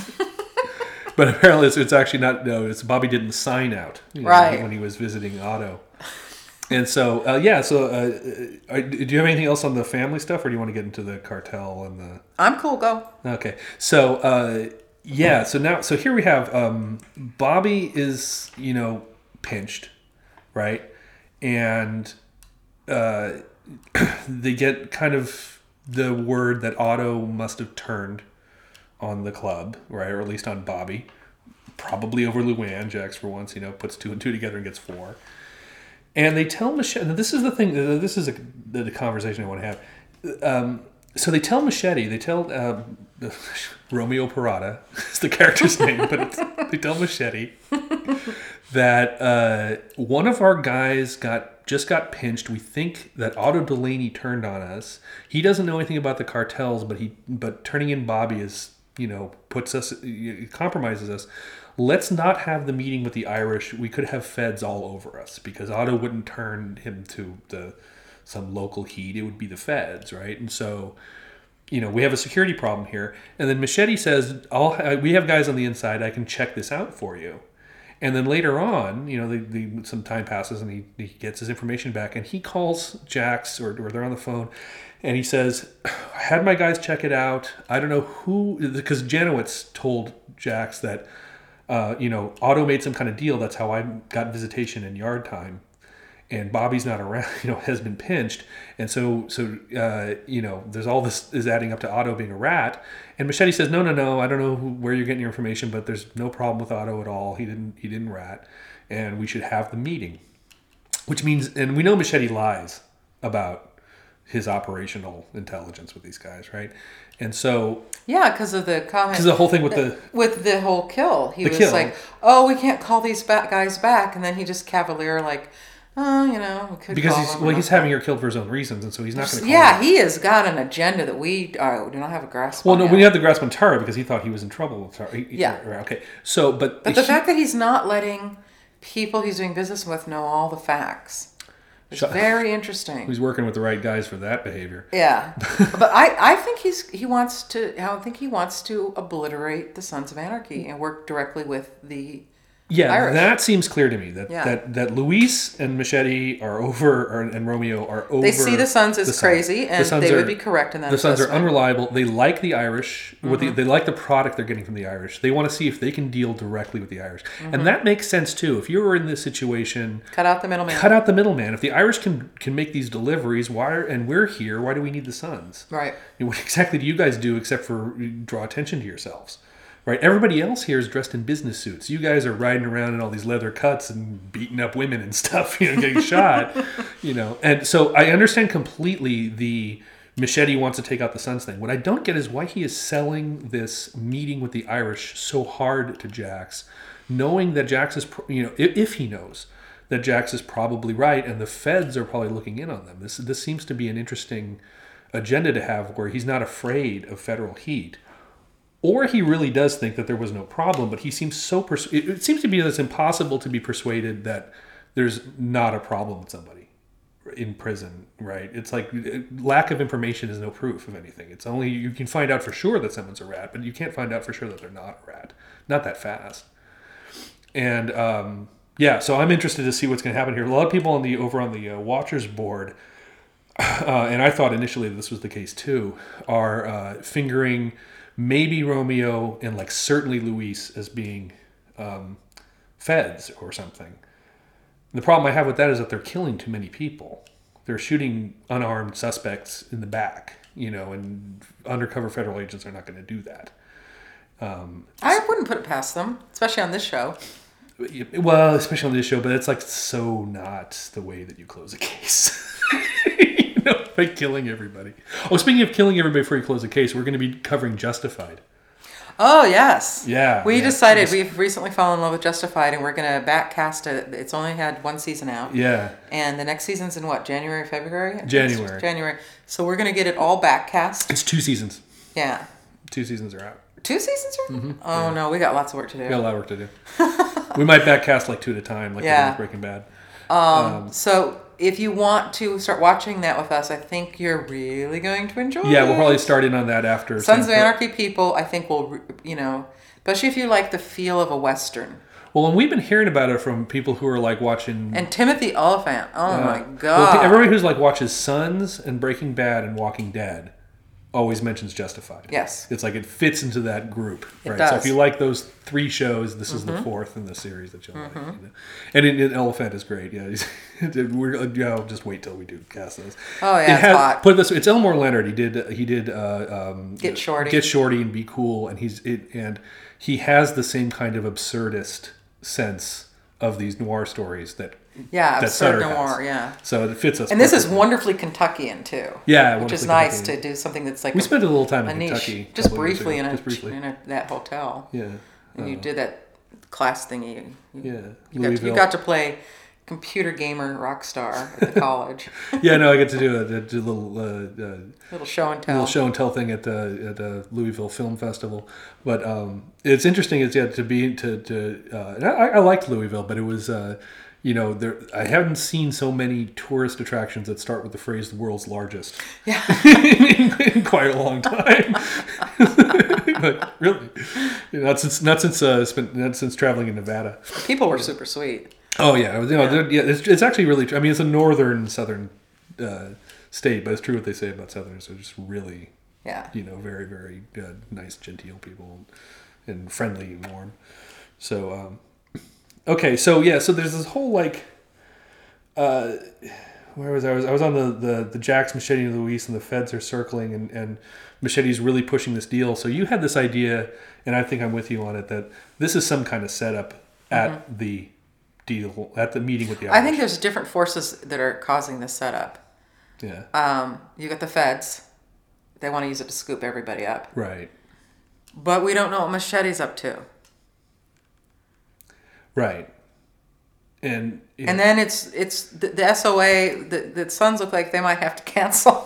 But apparently it's, it's actually not, no, it's Bobby didn't sign out you know, right. when he was visiting Otto. And so, uh, yeah, so uh, do you have anything else on the family stuff or do you want to get into the cartel and the... I'm cool, go. Okay, so uh, yeah, so now, so here we have um, Bobby is, you know, pinched, right? And uh, they get kind of... the word that Otto must have turned on the club, right, or at least on Bobby, probably over Luann. Jax, for once, you know, puts two and two together and gets four. And they tell Machete, and this is the thing, this is a, the conversation I want to have. Um, so they tell Machete, they tell uh, Romeo Parada, is the character's name, but it's, they tell Machete that uh, one of our guys got just got pinched. We think that Otto Delaney turned on us. He doesn't know anything about the cartels, but he but turning in Bobby is, you know, puts us, compromises us. Let's not have the meeting with the Irish. We could have feds all over us because Otto wouldn't turn him to the some local heat. It would be the feds, right? And so, you know, we have a security problem here. And then Machete says, I'll, we have guys on the inside. I can check this out for you. And then later on, you know, the, the, some time passes and he, he gets his information back and he calls Jax, or, or they're on the phone, and he says, I had my guys check it out. I don't know who, because Janowitz told Jax that, uh, you know, Otto made some kind of deal. That's how I got visitation in yard time. And Bobby's not around, you know, has been pinched. And so, so uh, you know, there's all this is adding up to Otto being a rat. And Machete says, no, no, no, I don't know who, where you're getting your information, but there's no problem with Otto at all. He didn't, he didn't rat. And we should have the meeting. Which means, and we know Machete lies about his operational intelligence with these guys, right? And so... Yeah, because of the comment... Because the whole thing with the... With the whole kill. He the was kill. like, oh, we can't call these ba- guys back. And then he just cavalier like... Oh, you know, we could because call he's him well, he's having her killed for his own reasons, and so he's not going to. Yeah, him. he has got an agenda that we uh, do not have a grasp. Well, on no, yet. we have the grasp on Tara because he thought he was in trouble with Tara. He, yeah. Right, okay. So, but but the he, fact that he's not letting people he's doing business with know all the facts is so, very interesting. He's working with the right guys for that behavior. Yeah, but I, I think he's he wants to. I think he wants to obliterate the Sons of Anarchy and work directly with the. Yeah, Irish. That seems clear to me. That yeah. that, that Luis and Machete are over, or, and Romeo are over. They see the Sons as the crazy, and the they are, would be correct in that. The Sons are assessment. unreliable. They like the Irish. Mm-hmm. What they, they like the product they're getting from the Irish. They want to see if they can deal directly with the Irish, mm-hmm. and that makes sense too. If you were in this situation, cut out the middleman. Cut out the middleman. If the Irish can can make these deliveries, why are, and we're here? Why do we need the Sons? Right. You know, what exactly do you guys do except for draw attention to yourselves? Right, everybody else here is dressed in business suits. You guys are riding around in all these leather cuts and beating up women and stuff, you know, getting shot, you know. And so I understand completely the Machete wants to take out the Sons thing. What I don't get is why he is selling this meeting with the Irish so hard to Jax, knowing that Jax is, you know, if, if he knows that Jax is probably right and the feds are probably looking in on them. This this seems to be an interesting agenda to have where he's not afraid of federal heat. Or he really does think that there was no problem, but he seems so... Pers- it, it seems to be that it's impossible to be persuaded that there's not a problem with somebody in prison, right? It's like lack of information is no proof of anything. It's only... You can find out for sure that someone's a rat, but you can't find out for sure that they're not a rat. Not that fast. And, um, yeah, so I'm interested to see what's going to happen here. A lot of people on the over on the uh, Watchers board, uh, and I thought initially this was the case too, are uh, fingering... maybe Romeo and like certainly Luis as being um, feds or something. The problem I have with that is that they're killing too many people. They're shooting unarmed suspects in the back, you know, and undercover federal agents are not going to do that. Um, I wouldn't put it past them, especially on this show. Well, especially on this show, but it's like so not the way that you close a case. No, by killing everybody. Oh, speaking of killing everybody before you close a case, we're going to be covering Justified. Oh, yes. Yeah. We yeah. decided we've recently fallen in love with Justified, and we're going to backcast it. It's only had one season out. Yeah. And the next season's in what, January, February? January. January. So we're going to get it all backcast. It's two seasons. Yeah. Two seasons are out. Two seasons are? Mm-hmm. Oh, yeah. No, we got lots of work to do. We got a lot of work to do. We might backcast like two at a time, like yeah. we did with Breaking Bad. Um, Um, so if you want to start watching that with us, I think you're really going to enjoy yeah, it. Yeah, we'll probably start in on that after. Sons of Anarchy people, I think will, you know, especially if you like the feel of a Western. Well, and we've been hearing about it from people who are like watching... And Timothy Oliphant. Oh, uh, my God. Well, everybody who's like watches Sons and Breaking Bad and Walking Dead always mentions Justified. Yes. It's like it fits into that group. Right? It does. So if you like those three shows, this is mm-hmm. the fourth in the series that you'll mm-hmm. like. You know? And it, it, Elephant is great. Yeah, he's, we're, you know, just wait till we do cast those. Oh, yeah, it it's has, hot. Put it this way, it's Elmore Leonard. He did he did uh, um, Get Shorty. Get Shorty and Be Cool, and he's it, and he has the same kind of absurdist sense of these noir stories that yeah, that absurd Sutter noir, has. yeah. So it fits us. And perfectly. This is wonderfully Kentuckian too. Yeah, which is nice Kentuckian. To do something that's like we a, spent a little time in niche, Kentucky, just briefly in a, just briefly in a, that hotel. Yeah, and uh, you did that class thingy. You, yeah, you got, to, you got to play computer gamer rock star at the college. Yeah, no, I get to do a, a, a little uh, uh, Little show and tell. little show and tell thing at the at the Louisville Film Festival. But um, it's interesting is yeah to be to to uh, and I, I liked Louisville, but it was uh, you know there I haven't seen so many tourist attractions that start with the phrase "the world's largest" Yeah. in, in quite a long time. But really, not since not since uh, spent not since traveling in Nevada. People were super sweet. Oh yeah, you know, yeah. yeah it's, it's actually really. I mean, it's a northern southern uh, state, but it's true what they say about Southerners. They're just really, Yeah. you know, very very uh, nice, genteel people, and friendly and warm. So, um, okay, so yeah, so there's this whole like, uh, where was I? I was I was on the the the Jax, Machete, and Luis, and the feds are circling, and and Machete's really pushing this deal. So you had this idea, and I think I'm with you on it, that this is some kind of setup at mm-hmm. the deal at the meeting with the Irish. I think there's different forces that are causing this setup. Yeah. Um, you got the feds. They want to use it to scoop everybody up. Right. But we don't know what Machete's up to. Right. And you know, and then it's it's the, the S O A, the, the Suns look like they might have to cancel.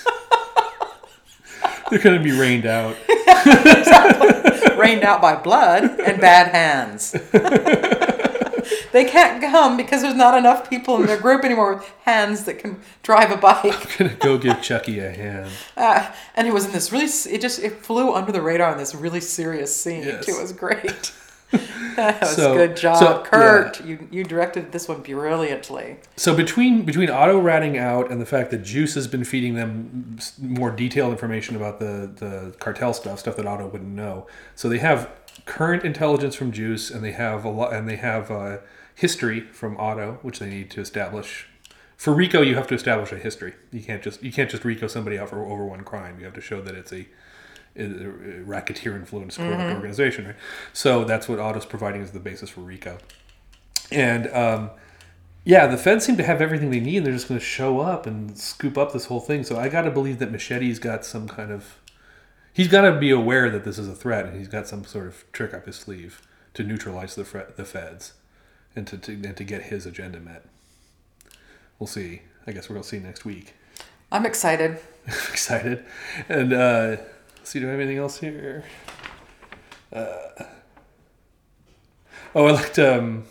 They're going to be rained out. Exactly. Rained out by blood and bad hands. They can't come because there's not enough people in their group anymore with hands that can drive a bike. I'm going to go give Chucky a hand. Uh, and it was in this really, it just, it flew under the radar in this really serious scene. Yes. It was great. That was So- a good job. so, Kurt, yeah. you, you directed this one brilliantly. So between between Otto ratting out and the fact that Juice has been feeding them more detailed information about the, the cartel stuff, stuff that Otto wouldn't know. So they have current intelligence from Juice, and they have a lot, and they have uh, history from Otto, which they need to establish. For RICO, you have to establish a history. You can't just you can't just RICO somebody out for over one crime. You have to show that it's a, a racketeer influenced corrupt mm-hmm. organization, right? So that's what Otto's providing as the basis for RICO. And um, yeah, the feds seem to have everything they need. And they're just going to show up and scoop up this whole thing. So I got to believe that Machete's got some kind of. He's got to be aware that this is a threat, and he's got some sort of trick up his sleeve to neutralize the fre- the feds, and to, to and to get his agenda met. We'll see. I guess we're gonna see next week. I'm excited. Excited, and uh, let's see. Do I have anything else here? Uh, oh, I liked um,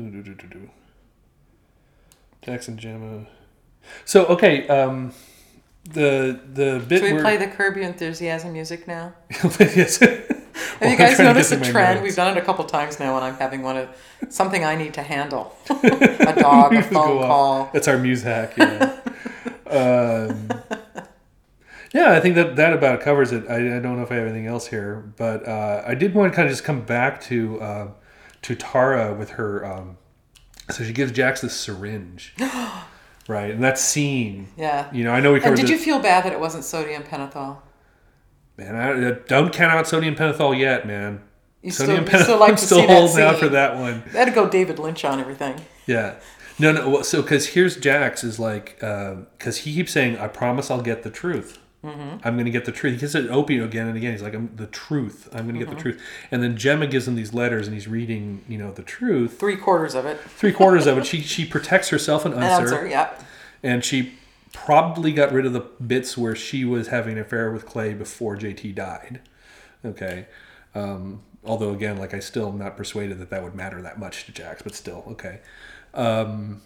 Jackson Gemma. So okay. Um, The the bit Should we where... play the Curb Your Enthusiasm music now? Yes. Have Well, you guys noticed a my trend? notes. We've done it a couple times now when I'm having one of something I need to handle. A dog, a phone call. That's our muse hack, yeah. um, yeah, I think that, that about covers it. I, I don't know if I have anything else here, but uh, I did want to kind of just come back to uh, to Tara with her. Um, so she gives Jax this syringe. Right, and that scene. Yeah. You know, I know we covered. And did the, you feel bad that it wasn't sodium pentothal? Man, I, don't count out sodium pentothal yet, man. You sodium still, you still like I'm to still see that holding out scene. for that one. They had to go David Lynch on everything. Yeah. No, no. well, So, because here's Jax is like, because uh, he keeps saying, "I promise I'll get the truth. Mm-hmm. I'm going to get the truth." He gets it Opie again and again. He's like, "I'm the truth. I'm going to mm-hmm. get the truth." And then Gemma gives him these letters, and he's reading, you know, the truth. Three quarters of it. Three quarters of it. She she protects herself and An Unser. answer, yeah. And she probably got rid of the bits where she was having an affair with Clay before J T died. Okay. Um, although, again, like I still am not persuaded that that would matter that much to Jax, but still, okay. Um,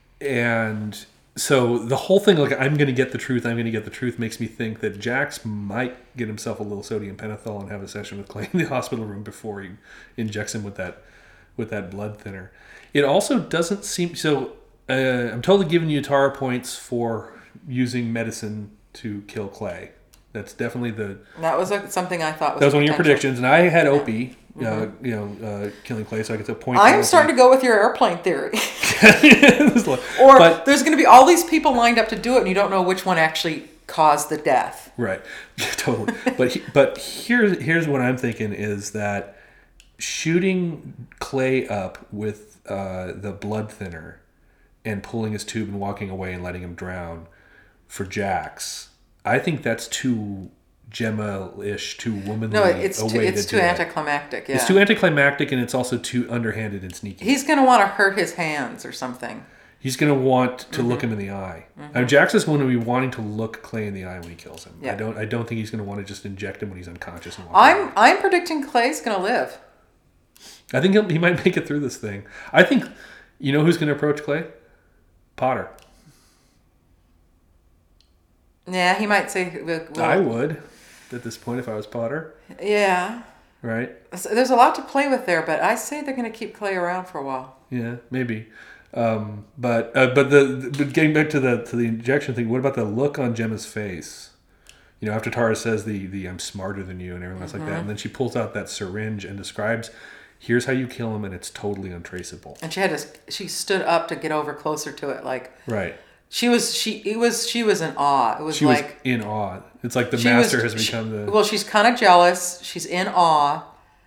and so the whole thing, like, I'm going to get the truth, I'm going to get the truth, makes me think that Jax might get himself a little sodium pentothal and have a session with Clay in the hospital room before he injects him with that with that blood thinner. It also doesn't seem... So uh, I'm totally giving you Tara points for using medicine to kill Clay. That's definitely the... That was a, something I thought was That was one of your potential. predictions, and I had Opie, Mm-hmm. uh, you know, uh, killing Clay, so I get to point. I'm starting to go with your airplane theory. to... Or but, there's going to be all these people lined up to do it, and you don't know which one actually caused the death. Right, totally. But he, but here's here's what I'm thinking is that shooting Clay up with uh, the blood thinner and pulling his tube and walking away and letting him drown for Jax, I think that's too Gemma-ish, too womanly. No, it's a too, way it's to too do it. anticlimactic. Yeah. It's too anticlimactic, and it's also too underhanded and sneaky. He's going to want to hurt his hands or something. He's going to want to Mm-hmm. look him in the eye. Mm-hmm. Now, Jax is going to be wanting to look Clay in the eye when he kills him. Yeah. I don't. I don't think he's going to want to just inject him when he's unconscious. And walk I'm away. I'm predicting Clay's going to live. I think he'll, he might make it through this thing. I think. You know who's going to approach Clay? Potter. Yeah, he might say. Well, I would, at this point, if I was Potter. Yeah. Right. So there's a lot to play with there, but I say they're going to keep Clay around for a while. Yeah, maybe. Um, but uh, but the, the but getting back to the to the injection thing, what about the look on Gemma's face? You know, after Tara says the the I'm smarter than you and everything else Mm-hmm. like that, and then she pulls out that syringe and describes, here's how you kill him, and it's totally untraceable. And she had to. She stood up to get over closer to it, like Right. she was. She it was. She was in awe. It was She like was in awe. It's like the she master was- has she- become the. Well, she's kind of jealous. She's in awe,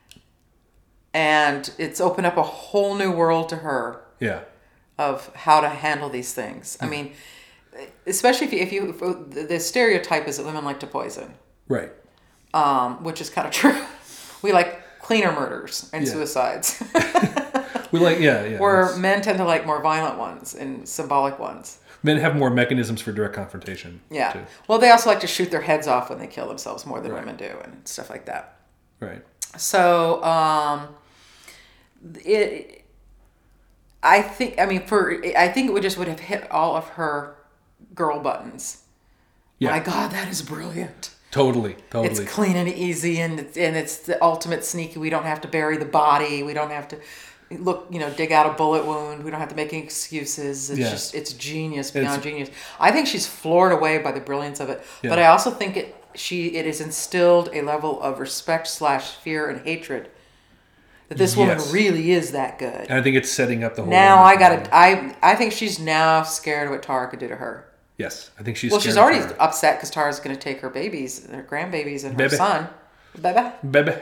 and it's opened up a whole new world to her Yeah. of how to handle these things. I mean, especially if you, if you if the stereotype is that women like to poison, Right. um, which is kind of true. We like cleaner murders and Yeah. suicides, We like yeah yeah. where that's- men tend to like more violent ones and symbolic ones. Men have more mechanisms for direct confrontation. Yeah. Too. Well, they also like to shoot their heads off when they kill themselves more than Right. women do and stuff like that. Right. So, um, it. I think. I mean, for I think it would just would have hit all of her girl buttons. Yeah. My God, that is brilliant. Totally. Totally. It's clean and easy, and it's, and it's the ultimate sneaky. We don't have to bury the body. We don't have to look, you know, dig out a bullet wound. We don't have to make any excuses. It's Yeah. just, it's genius beyond It's- genius. I think she's floored away by the brilliance of it. Yeah. But I also think it, she, it has instilled a level of respect slash fear and hatred that this woman Yes. really is that good. And I think it's setting up the whole. Now I woman gotta, I, I think she's now scared of what Tara could do to her. Yes, I think she's. Well, scared she's of already her. upset because Tara's going to take her babies, her grandbabies, and her Baby. son. Bebe. Baby.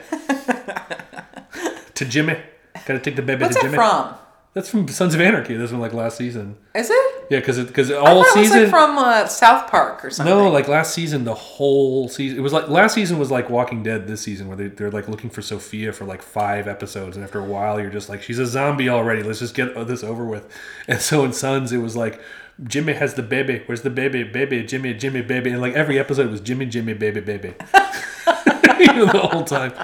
To Jimmy. Gotta take the baby What's to that Jimmy. from? That's from Sons of Anarchy. This one like last season. Is it? Yeah, because because I all thought it was season. like from uh, South Park or something. no, like last season, the whole season. It was like last season was like Walking Dead. This season, where they, they're like looking for Sophia for like five episodes, and after a while, you're just like, she's a zombie already. Let's just get this over with. And so in Sons, it was like, Jimmy has the baby. Where's the baby? Baby, Jimmy, Jimmy, baby. And like every episode was Jimmy, Jimmy, baby, baby. You know, the whole time.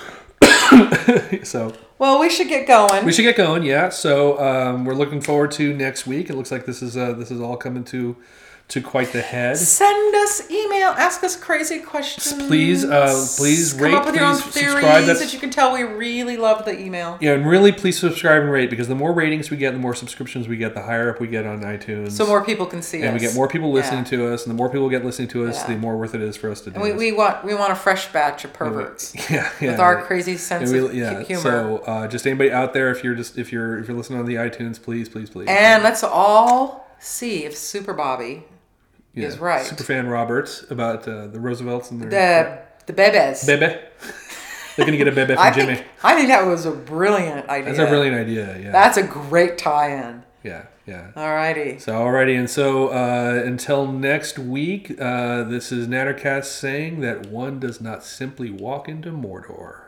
So Well, we should get going. we should get going, yeah. So um, we're looking forward to next week. It looks like this is uh, this is all coming to to quite the head. Send us email. Ask us crazy questions. Please, uh, please Come rate, up with your own please theories subscribe. That's- that you can tell we really love the email. Yeah, and really, please subscribe and rate, because the more ratings we get, the more subscriptions we get, the higher up we get on iTunes. So more people can see and us. we get more people listening Yeah. to us, and the more people get listening to us, Yeah. the more worth it is for us to do And we, this. we want we want a fresh batch of perverts yeah, yeah, with our yeah. crazy sense And of we- yeah. hu- humor. So, uh, just anybody out there, if you're just if you're if you're listening on the iTunes, please, please, please. and let's all see if Super Bobby yeah. is right. Superfan Roberts about uh, the Roosevelts and their the the bebes. bebe. They're gonna get a bebe from I Jimmy. think I think that was a brilliant idea. That's a brilliant idea. Yeah. That's a great tie-in. yeah. Yeah. Alrighty. So alrighty, and so uh, until next week, uh, this is Nattercast saying that one does not simply walk into Mordor.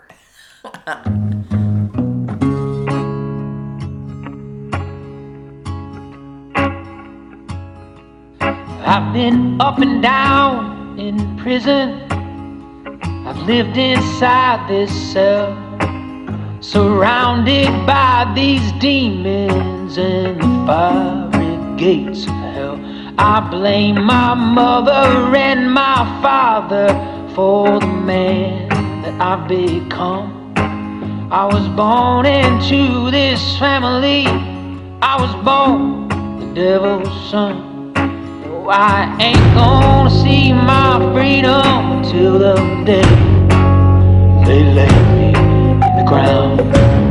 I've been up and down in prison. I've lived inside this cell, surrounded by these demons and the fiery gates of hell. I blame my mother and my father for the man that I've become. I was born into this family. I was born the devil's son. No, I ain't gonna see my freedom till the day they lay me in the ground.